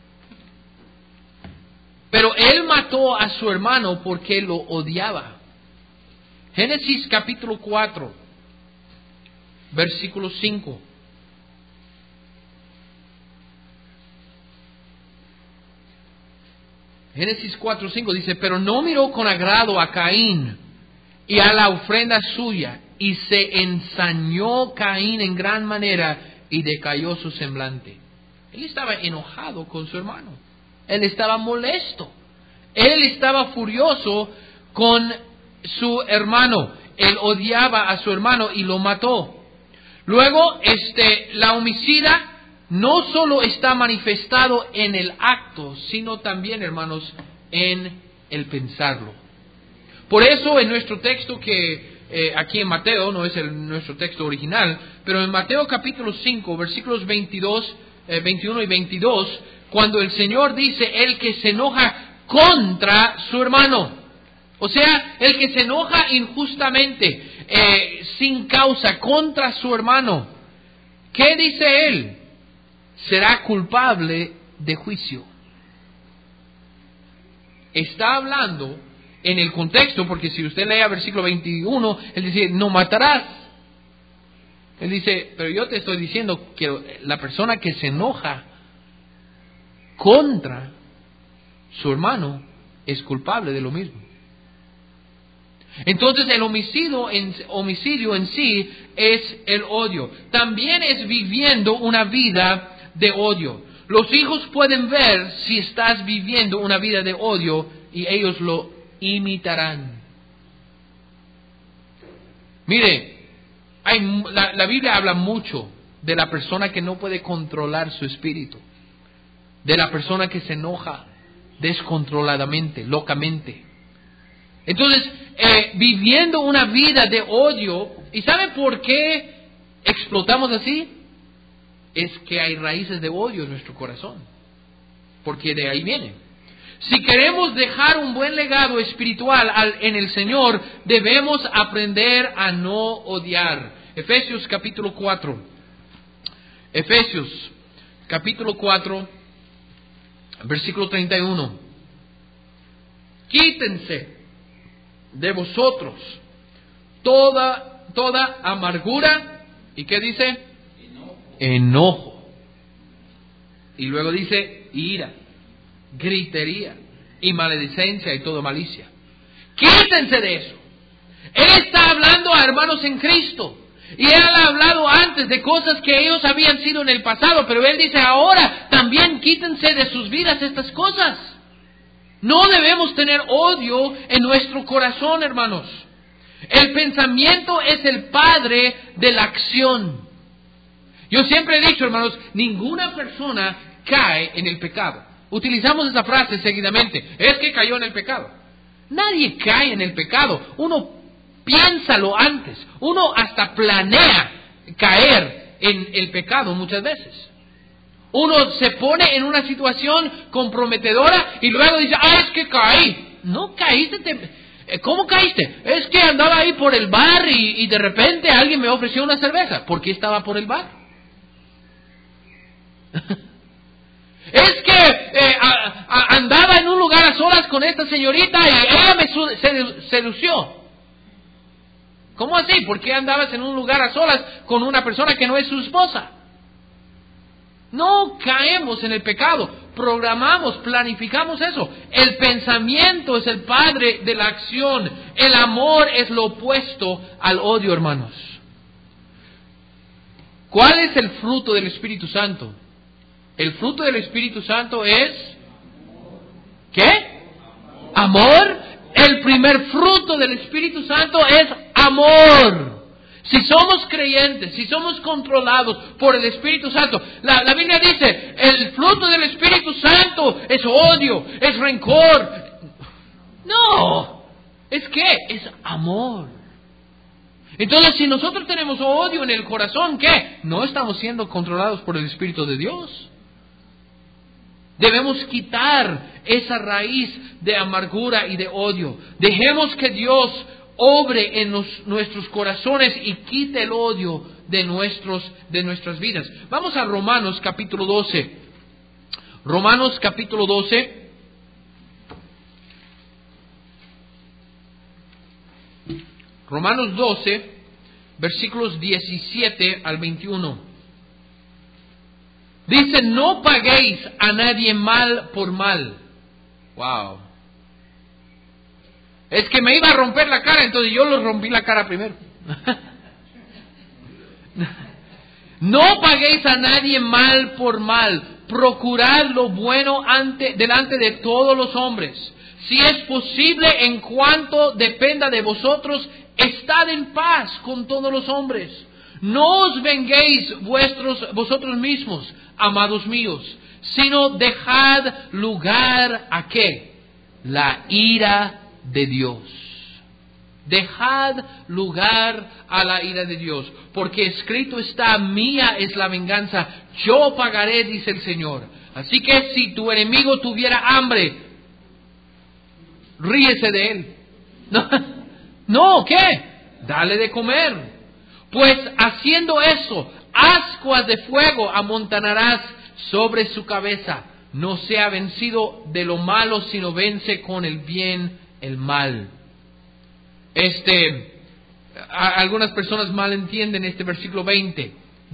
Pero él mató a su hermano porque lo odiaba. Génesis capítulo 4, versículo 5. Génesis 4:5 dice, pero no miró con agrado a Caín y a la ofrenda suya, y se ensañó Caín en gran manera y decayó su semblante. Él estaba enojado con su hermano. Él estaba molesto. Él estaba furioso con su hermano. Él odiaba a su hermano y lo mató. Luego, la homicida no solo está manifestado en el acto, sino también, hermanos, en el pensarlo. Por eso en nuestro texto que aquí en Mateo, no es nuestro texto original, pero en Mateo capítulo 5, versículos 21 y 22, cuando el Señor dice, el que se enoja contra su hermano, o sea, el que se enoja injustamente, sin causa, contra su hermano, ¿qué dice él? Será culpable de juicio. Está hablando en el contexto, porque si usted lee el versículo 21, él dice, no matarás. Él dice, pero yo te estoy diciendo que la persona que se enoja contra su hermano es culpable de lo mismo. Entonces el homicidio en sí es el odio. También es viviendo una vida de odio. Los hijos pueden ver si estás viviendo una vida de odio y ellos lo imitarán. Mire, la Biblia habla mucho de la persona que no puede controlar su espíritu, de la persona que se enoja descontroladamente, locamente. Entonces, viviendo una vida de odio, ¿y sabe por qué explotamos así? Es que hay raíces de odio en nuestro corazón, porque de ahí viene. Si queremos dejar un buen legado espiritual en el Señor, debemos aprender a no odiar. Efesios capítulo 4. Efesios capítulo 4, versículo 31. Quítense de vosotros toda amargura. ¿Y qué dice? Enojo. Y luego dice ira, gritería y maledicencia y toda malicia. Quítense de eso. Él está hablando a hermanos en Cristo. Y Él ha hablado antes de cosas que ellos habían sido en el pasado, pero Él dice ahora también quítense de sus vidas estas cosas. No debemos tener odio en nuestro corazón, hermanos. El pensamiento es el padre de la acción. Yo siempre he dicho, hermanos, ninguna persona cae en el pecado. Utilizamos esa frase seguidamente, es que cayó en el pecado. Nadie cae en el pecado. Uno piénsalo antes. Uno hasta planea caer en el pecado muchas veces. Uno se pone en una situación comprometedora y luego dice, es que caí. No caíste. ¿Cómo caíste? Es que andaba ahí por el bar y de repente alguien me ofreció una cerveza. ¿Por qué estaba por el bar? Es que andaba en un lugar a solas con esta señorita y ella me sedució. ¿Cómo así? ¿Por qué andabas en un lugar a solas con una persona que no es su esposa? No caemos en el pecado, programamos, planificamos eso. El pensamiento es el padre de la acción. El amor es lo opuesto al odio, hermanos. ¿Cuál es el fruto del Espíritu Santo? El fruto del Espíritu Santo es... ¿qué? Amor. El primer fruto del Espíritu Santo es amor. Si somos creyentes, si somos controlados por el Espíritu Santo, la Biblia dice, el fruto del Espíritu Santo es odio, es rencor. No, ¿es qué? Es amor. Entonces, si nosotros tenemos odio en el corazón, ¿qué? No estamos siendo controlados por el Espíritu de Dios. Debemos quitar esa raíz de amargura y de odio. Dejemos que Dios obre en nuestros corazones y quite el odio de nuestras vidas. Vamos a Romanos capítulo 12. Romanos capítulo 12. Romanos 12, versículos 17 al 21. Dice, no paguéis a nadie mal por mal. Wow. Es que me iba a romper la cara, entonces yo lo rompí la cara primero. No paguéis a nadie mal por mal. Procurad lo bueno delante de todos los hombres. Si es posible, en cuanto dependa de vosotros, estad en paz con todos los hombres. No os venguéis vosotros mismos, amados míos, sino dejad lugar a ¿qué? La ira de Dios. Dejad lugar a la ira de Dios, porque escrito está, mía es la venganza, yo pagaré, dice el Señor. Así que si tu enemigo tuviera hambre, ríese de él. No, ¿qué? Dale de comer. Pues haciendo eso, ascuas de fuego amontonarás sobre su cabeza. No sea vencido de lo malo, sino vence con el bien el mal. Algunas personas malentienden este versículo 20.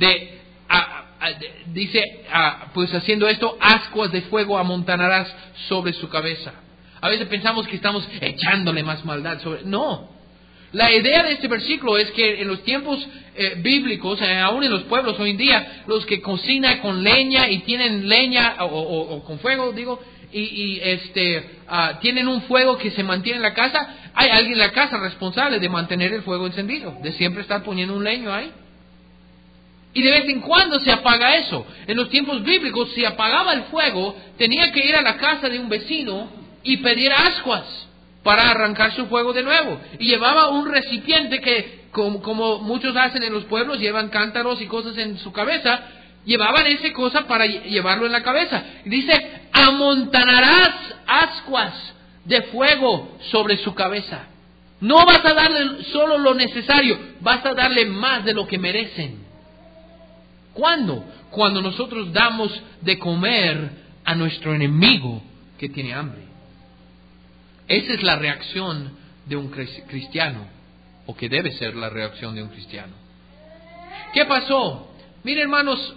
Dice, pues haciendo esto, ascuas de fuego amontonarás sobre su cabeza. A veces pensamos que estamos echándole más maldad sobre... No. La idea de este versículo es que en los tiempos bíblicos, aún en los pueblos hoy en día, los que cocinan con leña y tienen leña o con fuego, digo, tienen un fuego que se mantiene en la casa, hay alguien en la casa responsable de mantener el fuego encendido, de siempre estar poniendo un leño ahí. Y de vez en cuando se apaga eso. En los tiempos bíblicos, si apagaba el fuego, tenía que ir a la casa de un vecino y pedir ascuas para arrancar su fuego de nuevo. Y llevaba un recipiente que, como muchos hacen en los pueblos, llevan cántaros y cosas en su cabeza, llevaban esa cosa para llevarlo en la cabeza. Y dice, amontonarás ascuas de fuego sobre su cabeza. No vas a darle solo lo necesario, vas a darle más de lo que merecen. ¿Cuándo? Cuando nosotros damos de comer a nuestro enemigo que tiene hambre. Esa es la reacción de un cristiano, o que debe ser la reacción de un cristiano. ¿Qué pasó? Miren, hermanos,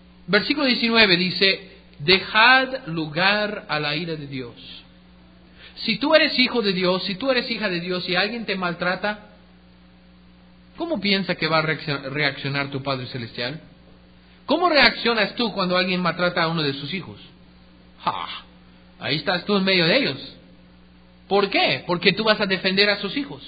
versículo 19 dice, dejad lugar a la ira de Dios. Si tú eres hijo de Dios, si tú eres hija de Dios y alguien te maltrata, ¿cómo piensa que va a reaccionar tu Padre Celestial? ¿Cómo reaccionas tú cuando alguien maltrata a uno de sus hijos? Ahí estás tú en medio de ellos. ¿Por qué? Porque tú vas a defender a sus hijos.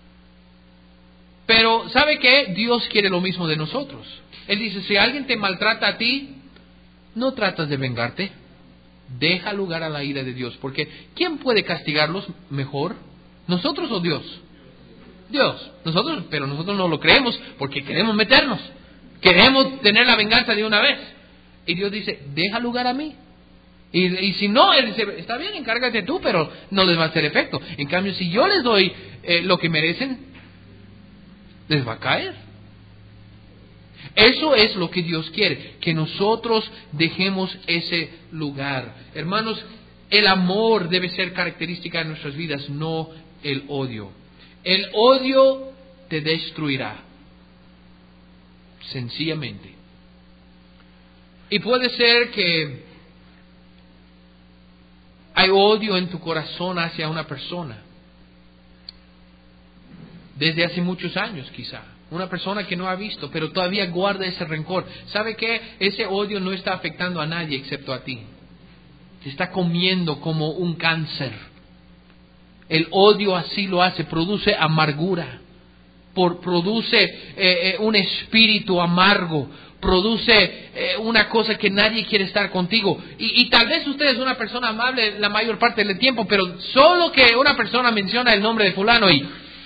Pero, ¿sabe qué? Dios quiere lo mismo de nosotros. Él dice, si alguien te maltrata a ti, no tratas de vengarte. Deja lugar a la ira de Dios. Porque, ¿quién puede castigarlos mejor? ¿Nosotros o Dios? Dios. Pero nosotros no lo creemos porque queremos meternos. Queremos tener la venganza de una vez. Y Dios dice, deja lugar a mí. Y si no, Él dice, está bien, encárgate tú, pero no les va a hacer efecto. En cambio, si yo les doy lo que merecen, les va a caer. Eso es lo que Dios quiere, que nosotros dejemos ese lugar. Hermanos, el amor debe ser característica de nuestras vidas, no el odio. El odio te destruirá, sencillamente. Y puede ser que hay odio en tu corazón hacia una persona, desde hace muchos años quizá. Una persona que no ha visto, pero todavía guarda ese rencor. ¿Sabe qué? Ese odio no está afectando a nadie excepto a ti. Te está comiendo como un cáncer. El odio así lo hace, produce amargura, produce un espíritu amargo, produce una cosa que nadie quiere estar contigo. Y tal vez usted es una persona amable la mayor parte del tiempo, pero solo que una persona menciona el nombre de fulano y...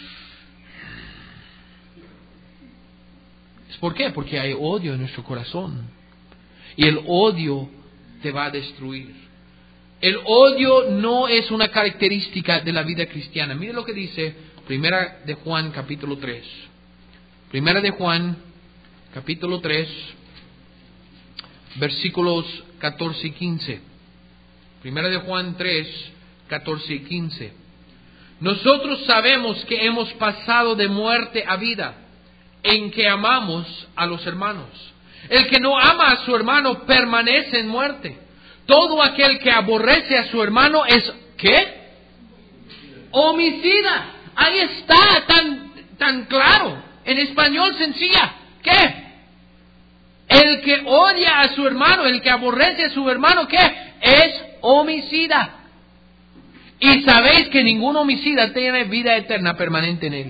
¿Por qué? Porque hay odio en nuestro corazón. Y el odio te va a destruir. El odio no es una característica de la vida cristiana. Mire lo que dice Primera de Juan capítulo 3. Primera de Juan capítulo 3, versículos 14 y 15. Primera de Juan 3, 14 y 15. Nosotros sabemos que hemos pasado de muerte a vida, en que amamos a los hermanos. El que no ama a su hermano permanece en muerte. Todo aquel que aborrece a su hermano es, ¿qué? Homicida. Ahí está, tan claro. En español sencilla. ¿Qué? El que odia a su hermano, el que aborrece a su hermano, ¿qué? Es homicida. Y sabéis que ningún homicida tiene vida eterna permanente en él.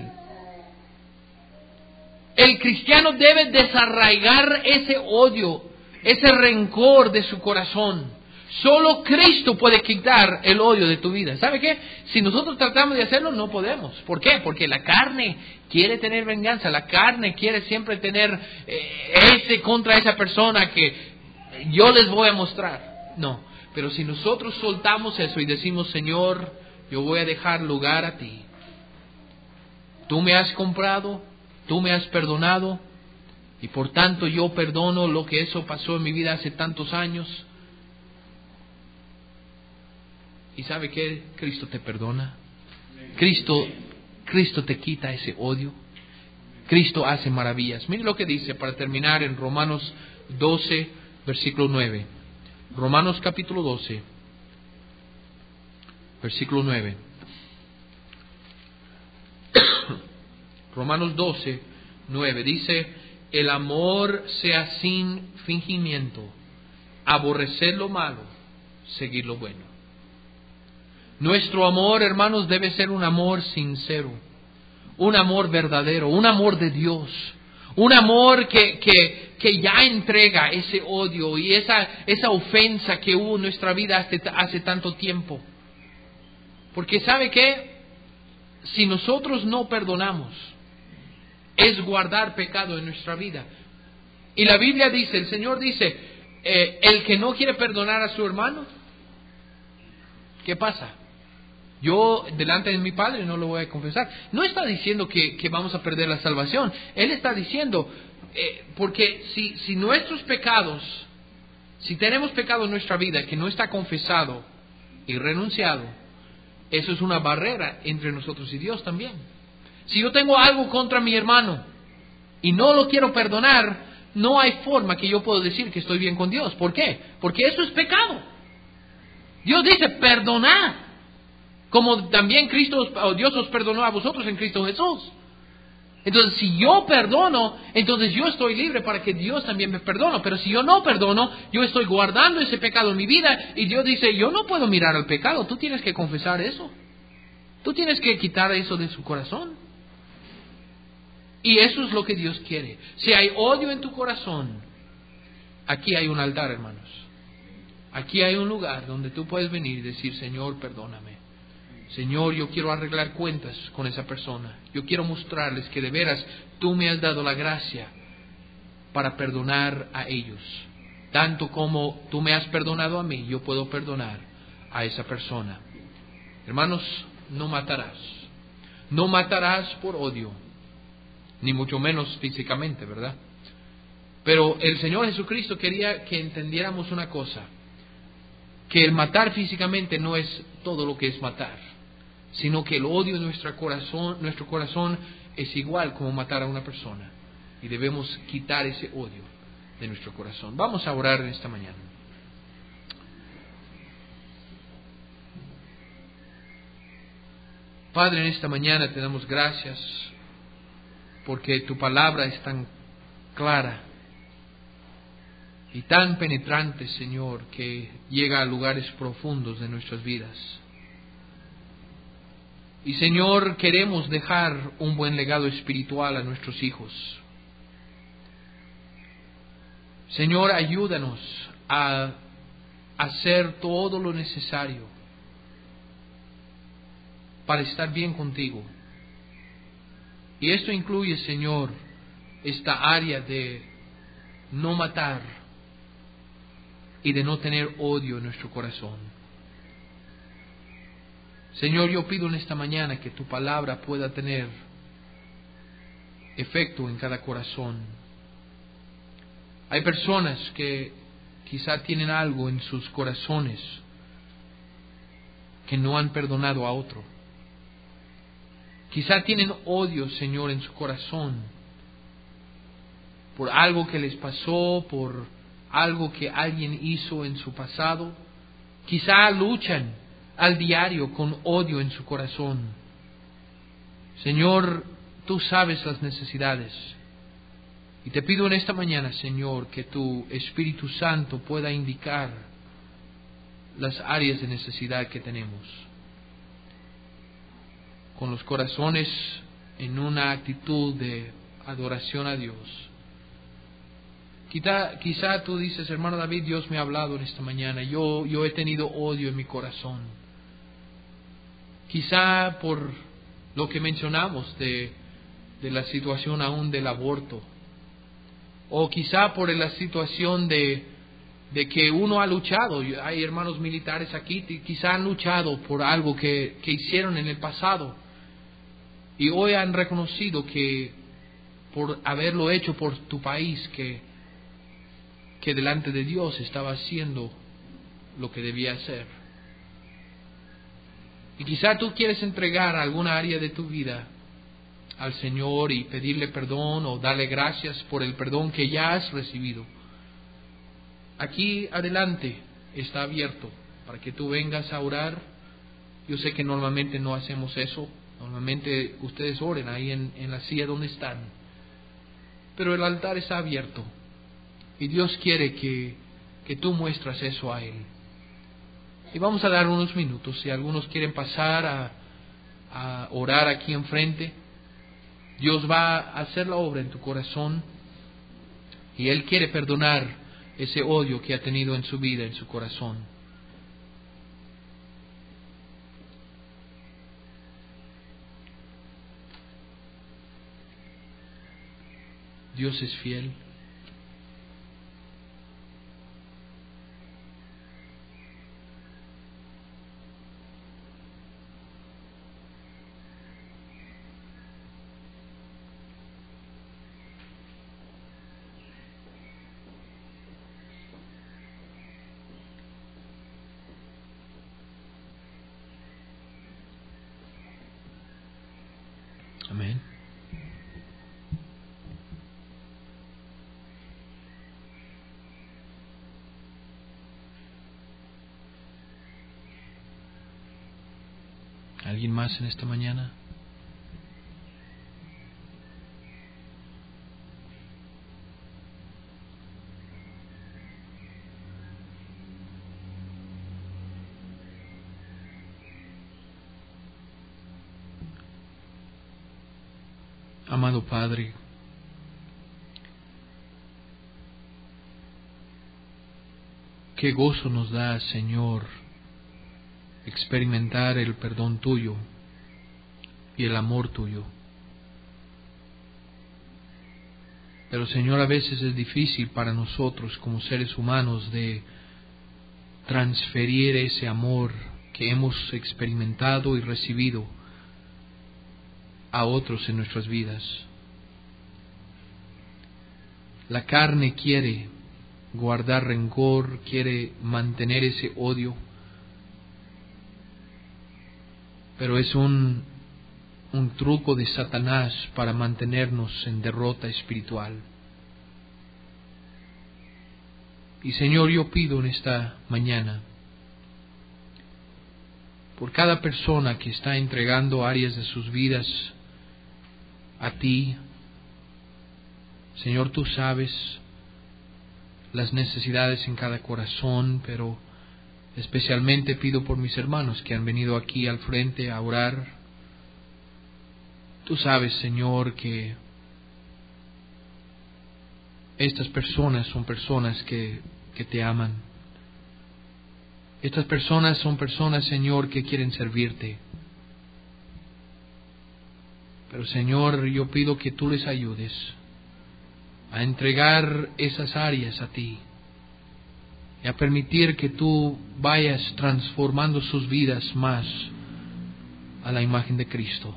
El cristiano debe desarraigar ese odio, ese rencor de su corazón. Solo Cristo puede quitar el odio de tu vida. ¿Sabe qué? Si nosotros tratamos de hacerlo, no podemos. ¿Por qué? Porque la carne quiere tener venganza. La carne quiere siempre tener contra esa persona que yo les voy a mostrar. No. Pero si nosotros soltamos eso y decimos, Señor, yo voy a dejar lugar a ti. Tú me has comprado. Tú me has perdonado y por tanto yo perdono lo que eso pasó en mi vida hace tantos años. ¿Y sabe qué? Cristo te perdona. Cristo te quita ese odio. Cristo hace maravillas. Mire lo que dice para terminar en Romanos 12, versículo 9. Romanos capítulo 12, versículo 9. Romanos 12, 9 dice, el amor sea sin fingimiento, aborrecer lo malo, seguir lo bueno. Nuestro amor, hermanos, debe ser un amor sincero, un amor verdadero, un amor de Dios, un amor que ya entrega ese odio y esa ofensa que hubo en nuestra vida hace tanto tiempo. Porque ¿sabe qué? Si nosotros no perdonamos, es guardar pecado en nuestra vida. Y la Biblia dice, el Señor dice, el que no quiere perdonar a su hermano, ¿qué pasa? Yo delante de mi Padre no lo voy a confesar. No está diciendo que vamos a perder la salvación. Él está diciendo, porque si nuestros pecados, si tenemos pecado en nuestra vida que no está confesado y renunciado, eso es una barrera entre nosotros y Dios también. Si yo tengo algo contra mi hermano y no lo quiero perdonar, no hay forma que yo pueda decir que estoy bien con Dios. ¿Por qué? Porque eso es pecado. Dios dice, perdonad. Como también Dios os perdonó a vosotros en Cristo Jesús. Entonces, si yo perdono, entonces yo estoy libre para que Dios también me perdone. Pero si yo no perdono, yo estoy guardando ese pecado en mi vida. Y Dios dice, yo no puedo mirar al pecado. Tú tienes que confesar eso. Tú tienes que quitar eso de su corazón. Y eso es lo que Dios quiere. Si hay odio en tu corazón, aquí hay un altar, hermanos. Aquí hay un lugar donde tú puedes venir y decir, Señor, perdóname. Señor, yo quiero arreglar cuentas con esa persona. Yo quiero mostrarles que de veras tú me has dado la gracia para perdonar a ellos. Tanto como tú me has perdonado a mí, yo puedo perdonar a esa persona. Hermanos, no matarás. No matarás por odio, ni mucho menos físicamente, ¿verdad? Pero el Señor Jesucristo quería que entendiéramos una cosa, que el matar físicamente no es todo lo que es matar, sino que el odio en nuestro corazón es igual como matar a una persona. Y debemos quitar ese odio de nuestro corazón. Vamos a orar en esta mañana. Padre, en esta mañana te damos gracias porque tu palabra es tan clara y tan penetrante, Señor, que llega a lugares profundos de nuestras vidas. Y Señor, queremos dejar un buen legado espiritual a nuestros hijos. Señor, ayúdanos a hacer todo lo necesario para estar bien contigo. Y esto incluye, Señor, esta área de no matar y de no tener odio en nuestro corazón. Señor, yo pido en esta mañana que tu palabra pueda tener efecto en cada corazón. Hay personas que quizá tienen algo en sus corazones que no han perdonado a otro. Quizá tienen odio, Señor, en su corazón por algo que les pasó, por algo que alguien hizo en su pasado. Quizá luchan al diario con odio en su corazón. Señor, tú sabes las necesidades. Y te pido en esta mañana, Señor, que tu Espíritu Santo pueda indicar las áreas de necesidad que tenemos. Con los corazones en una actitud de adoración a Dios. Quizá tú dices, hermano David, Dios me ha hablado en esta mañana. Yo he tenido odio en mi corazón. Quizá por lo que mencionamos de la situación aún del aborto. O quizá por la situación de que uno ha luchado. Hay hermanos militares aquí, quizá han luchado por algo que hicieron en el pasado. Y hoy han reconocido que por haberlo hecho por tu país, que delante de Dios estaba haciendo lo que debía hacer. Y quizá tú quieres entregar alguna área de tu vida al Señor y pedirle perdón o darle gracias por el perdón que ya has recibido. Aquí adelante está abierto para que tú vengas a orar. Yo sé que normalmente no hacemos eso. Normalmente ustedes oren ahí en la silla donde están. Pero el altar está abierto. Y Dios quiere que tú muestras eso a Él. Y vamos a dar unos minutos. Si algunos quieren pasar a orar aquí enfrente, Dios va a hacer la obra en tu corazón. Y Él quiere perdonar ese odio que ha tenido en su vida, en su corazón. Dios es fiel. Amén. ¿Alguien más en esta mañana? Amado Padre, qué gozo nos da, Señor, experimentar el perdón Tuyo y el amor Tuyo. Pero, Señor, a veces es difícil para nosotros como seres humanos de transferir ese amor que hemos experimentado y recibido a otros en nuestras vidas. La carne quiere guardar rencor, quiere mantener ese odio, pero es un truco de Satanás para mantenernos en derrota espiritual. Y Señor, yo pido en esta mañana por cada persona que está entregando áreas de sus vidas a Ti. Señor, Tú sabes las necesidades en cada corazón, pero especialmente pido por mis hermanos que han venido aquí al frente a orar. Tú sabes, Señor, que estas personas son personas que Te aman. Estas personas son personas, Señor, que quieren servirte. Pero, Señor, yo pido que Tú les ayudes a entregar esas áreas a Ti y a permitir que Tú vayas transformando sus vidas más a la imagen de Cristo.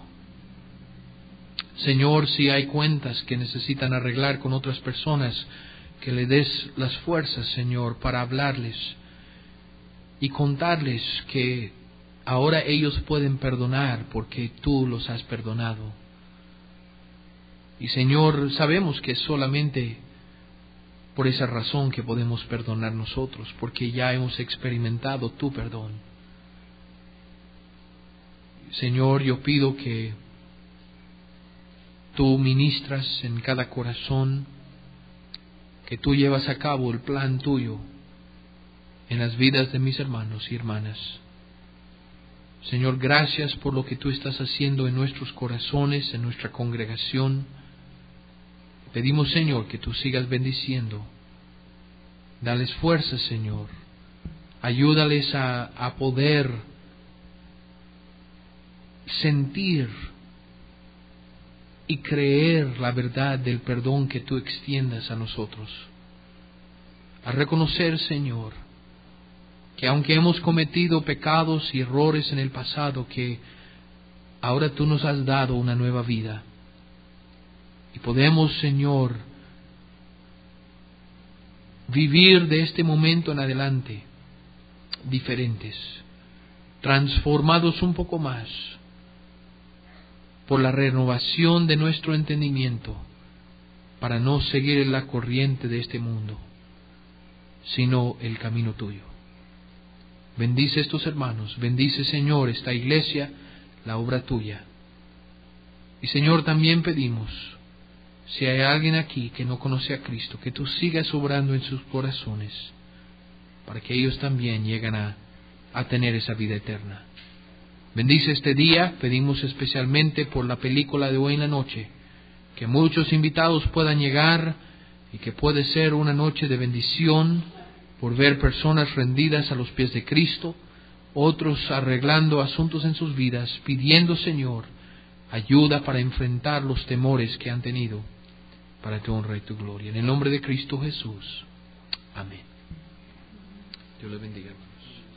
Señor, si hay cuentas que necesitan arreglar con otras personas, que le des las fuerzas, Señor, para hablarles y contarles que ahora ellos pueden perdonar porque Tú los has perdonado. Y Señor, sabemos que es solamente por esa razón que podemos perdonar nosotros, porque ya hemos experimentado Tu perdón. Señor, yo pido que Tú ministras en cada corazón, que Tú llevas a cabo el plan Tuyo en las vidas de mis hermanos y hermanas. Señor, gracias por lo que Tú estás haciendo en nuestros corazones, en nuestra congregación. Pedimos, Señor, que Tú sigas bendiciendo. Dales fuerzas, Señor. Ayúdales a poder sentir y creer la verdad del perdón que Tú extiendas a nosotros. A reconocer, Señor, que aunque hemos cometido pecados y errores en el pasado, que ahora Tú nos has dado una nueva vida. Y podemos, Señor, vivir de este momento en adelante diferentes, transformados un poco más por la renovación de nuestro entendimiento, para no seguir la corriente de este mundo, sino el camino Tuyo. Bendice a estos hermanos, bendice, Señor, esta iglesia, la obra Tuya. Y, Señor, también pedimos, si hay alguien aquí que no conoce a Cristo, que Tú sigas obrando en sus corazones, para que ellos también lleguen a tener esa vida eterna. Bendice este día, pedimos especialmente por la película de hoy en la noche, que muchos invitados puedan llegar y que puede ser una noche de bendición por ver personas rendidas a los pies de Cristo, otros arreglando asuntos en sus vidas, pidiendo, Señor, ayuda para enfrentar los temores que han tenido, para Tu honra y Tu gloria. En el nombre de Cristo Jesús. Amén. Dios les bendiga, hermanos.